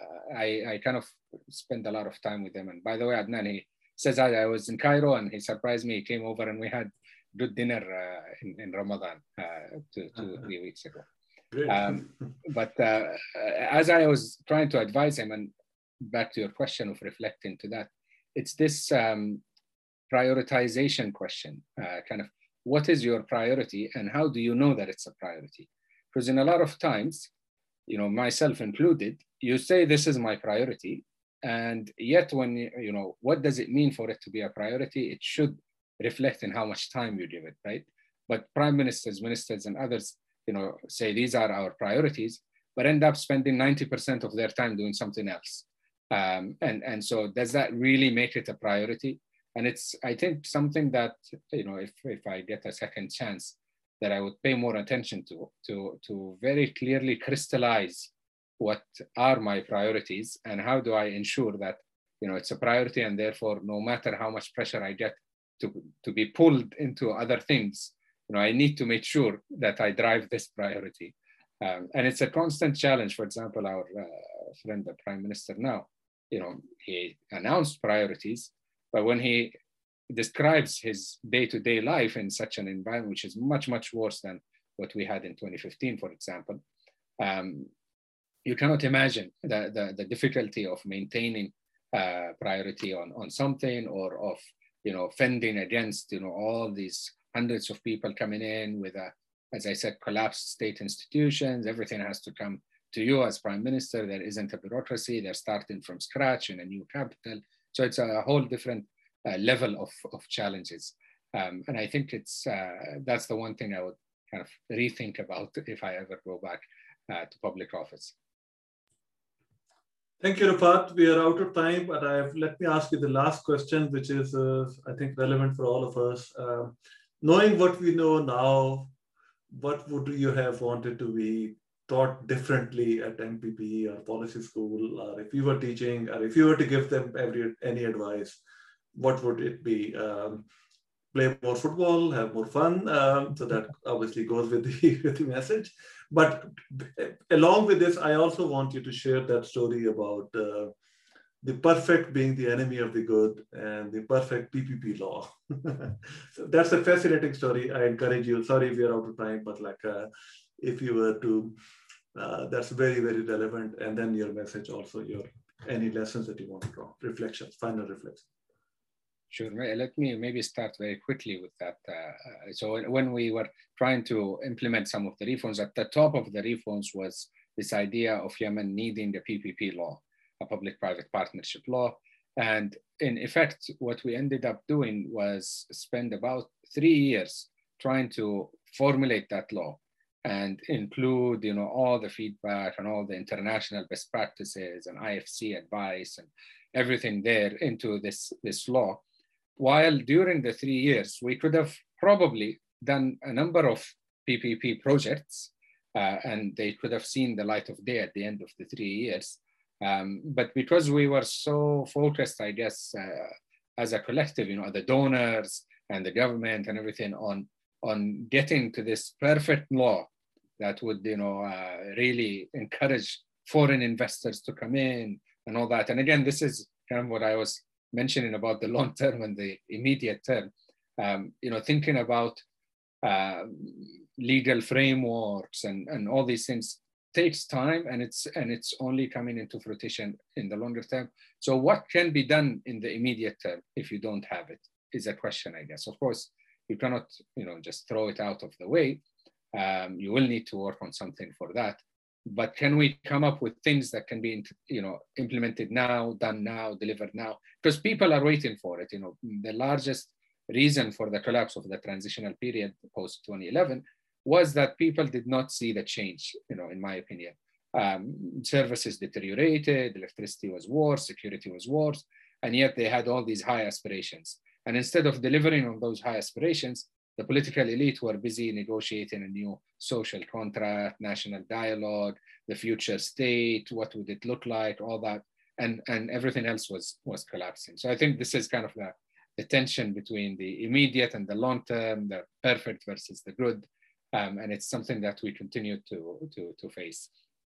I, I kind of spent a lot of time with him. And by the way, Adnan, he says I, I was in Cairo and he surprised me. He came over and we had good dinner uh, in, in Ramadan uh, two, two uh-huh. three weeks ago. Great. Um, but uh, as I was trying to advise him, and back to your question of reflecting to that, it's this um, prioritization question, uh, kind of what is your priority and how do you know that it's a priority? Because in a lot of times, you know, myself included, you say this is my priority, and yet when, you know, what does it mean for it to be a priority? It should reflect in how much time you give it, right? But prime ministers, ministers, and others, you know, say these are our priorities, but end up spending ninety percent of their time doing something else. Um, and, and so does that really make it a priority? And it's, I think, something that, you know, if, if I get a second chance, that I would pay more attention to, to, to very clearly crystallize what are my priorities and how do I ensure that, you know, it's a priority, and therefore, no matter how much pressure I get to, to be pulled into other things, you know, I need to make sure that I drive this priority. Um, and it's a constant challenge. For example, our uh, friend, the Prime Minister now, you know, he announced priorities, but when he describes his day-to-day life in such an environment, which is much, much worse than what we had in twenty fifteen, for example, um, you cannot imagine the, the, the difficulty of maintaining uh, priority on, on something, or of, you know, fending against, you know, all these hundreds of people coming in with, a, as I said, collapsed state institutions. Everything has to come to you as prime minister. There isn't a bureaucracy. They're starting from scratch in a new capital. So it's a whole different uh, level of, of challenges. Um, and I think it's, uh, that's the one thing I would kind of rethink about if I ever go back uh, to public office. Thank you, Rafat. We are out of time, but I've, let me ask you the last question, which is, uh, I think, relevant for all of us. Uh, knowing what we know now, what would you have wanted to be taught differently at M P P or policy school, or if you were teaching, or if you were to give them every, any advice, what would it be? Um, play more football, have more fun. Um, so that obviously goes with the, with the message. But along with this, I also want you to share that story about uh, the perfect being the enemy of the good and the perfect P P P law. So that's a fascinating story. I encourage you. Sorry if we are out of time, but like uh, if you were to, uh, that's very, very relevant. And then your message also, your any lessons that you want to draw, reflections, final reflections. Sure. Let me maybe start very quickly with that. Uh, so when we were trying to implement some of the reforms, at the top of the reforms was this idea of Yemen needing the P P P law, a public-private partnership law. And in effect, what we ended up doing was spend about three years trying to formulate that law and include, you know, all the feedback and all the international best practices and I F C advice and everything there into this, this law. While during the three years, we could have probably done a number of P P P projects uh, and they could have seen the light of day at the end of the three years. Um, but because we were so focused, I guess, uh, as a collective, you know, the donors and the government and everything on, on getting to this perfect law that would, you know, uh, really encourage foreign investors to come in and all that. And again, this is kind of what I was mentioning about the long term and the immediate term. Um, you know, thinking about uh, legal frameworks and, and all these things takes time, and it's and it's only coming into fruition in the longer term. So what can be done in the immediate term if you don't have it is a question, I guess. Of course, you cannot, you know, just throw it out of the way. Um, you will need to work on something for that. But can we come up with things that can be, you know, implemented now, done now, delivered now? Because people are waiting for it. You know, the largest reason for the collapse of the transitional period post twenty eleven was that people did not see the change, you know, in my opinion. Um, services deteriorated, electricity was worse, security was worse, and yet they had all these high aspirations. And instead of delivering on those high aspirations, the political elite were busy negotiating a new social contract, national dialogue, the future state, what would it look like, all that. and, and everything else was, was collapsing. So I think this is kind of the, the tension between the immediate and the long term, the perfect versus the good. Um, and it's something that we continue to, to, to face.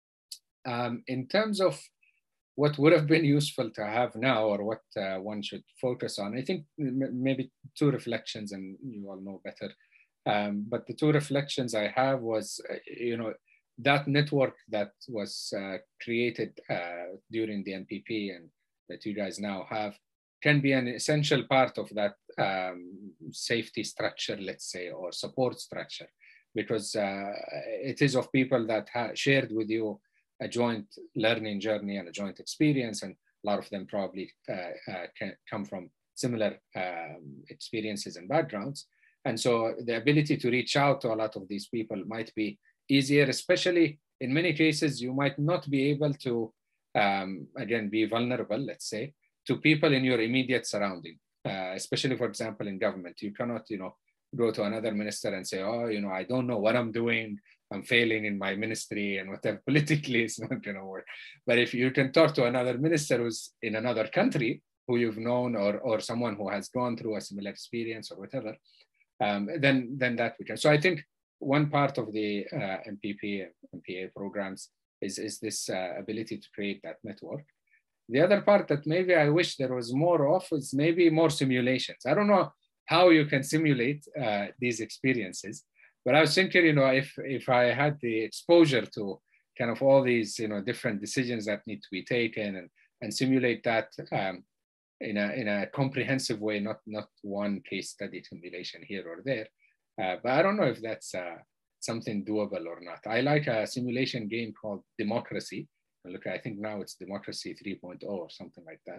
Um, in terms of what would have been useful to have now, or what uh, one should focus on, I think maybe two reflections, and you all know better. Um, but the two reflections I have was, uh, you know, that network that was uh, created uh, during the N P P and that you guys now have can be an essential part of that um, safety structure, let's say, or support structure, because uh, it is of people that have shared with you a joint learning journey and a joint experience, and a lot of them probably uh, uh, can come from similar um, experiences and backgrounds. And so the ability to reach out to a lot of these people might be easier, especially in many cases, you might not be able to, um, again, be vulnerable, let's say, to people in your immediate surrounding, uh, especially, for example, in government. You cannot, you know, go to another minister and say, oh, you know, I don't know what I'm doing. I'm failing in my ministry and whatever. Politically, it's not going to work. But if you can talk to another minister who's in another country, who you've known, or, or someone who has gone through a similar experience or whatever, um, then, then that we can. So I think one part of the uh, M P P, M P A programs is, is this uh, ability to create that network. The other part that maybe I wish there was more of is maybe more simulations. I don't know how you can simulate uh, these experiences, but I was thinking, you know, if, if I had the exposure to kind of all these, you know, different decisions that need to be taken, and, and simulate that um, in a, in a comprehensive way, not, not one case study simulation here or there. Uh, but I don't know if that's uh, something doable or not. I like a simulation game called Democracy. Look, I think now it's Democracy three point oh or something like that.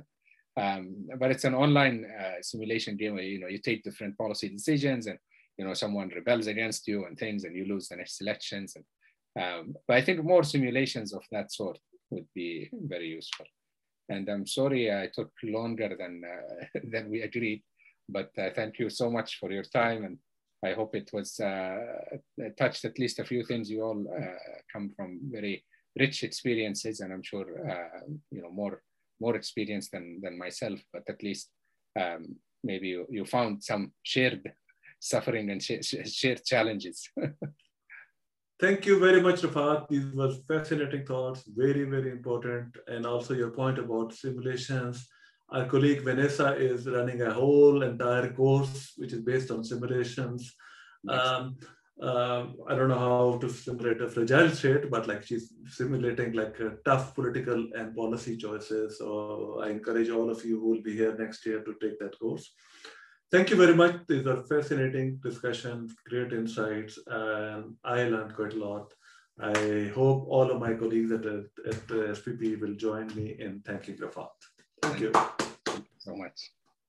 Um, but it's an online uh, simulation game where, you know, you take different policy decisions, and, you know, someone rebels against you and things, and you lose the next elections. And, um, but I think more simulations of that sort would be very useful. And I'm sorry I took longer than, uh, than we agreed, but uh, thank you so much for your time. And I hope it was uh, touched at least a few things. You all uh, come from very rich experiences, and I'm sure, uh, you know, more, more experience than, than myself, but at least um, maybe you, you found some shared suffering and sh shared challenges. Thank you very much, Rafat. These were fascinating thoughts, very, very important. And also your point about simulations. Our colleague Vanessa is running a whole entire course, which is based on simulations. Nice. Um, Uh, I don't know how to simulate a fragile state, but like she's simulating like uh, tough political and policy choices. So I encourage all of you who will be here next year to take that course. Thank you very much. These are fascinating discussions, great insights, and I learned quite a lot. I hope all of my colleagues at, at, at S P P will join me in thanking Rafat. Thank you. Thank you so much.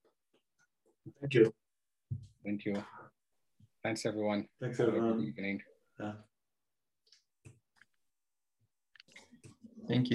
Thank you. Thank you. Thanks, everyone. Thanks, Have everyone. a good evening. Yeah. Thank you.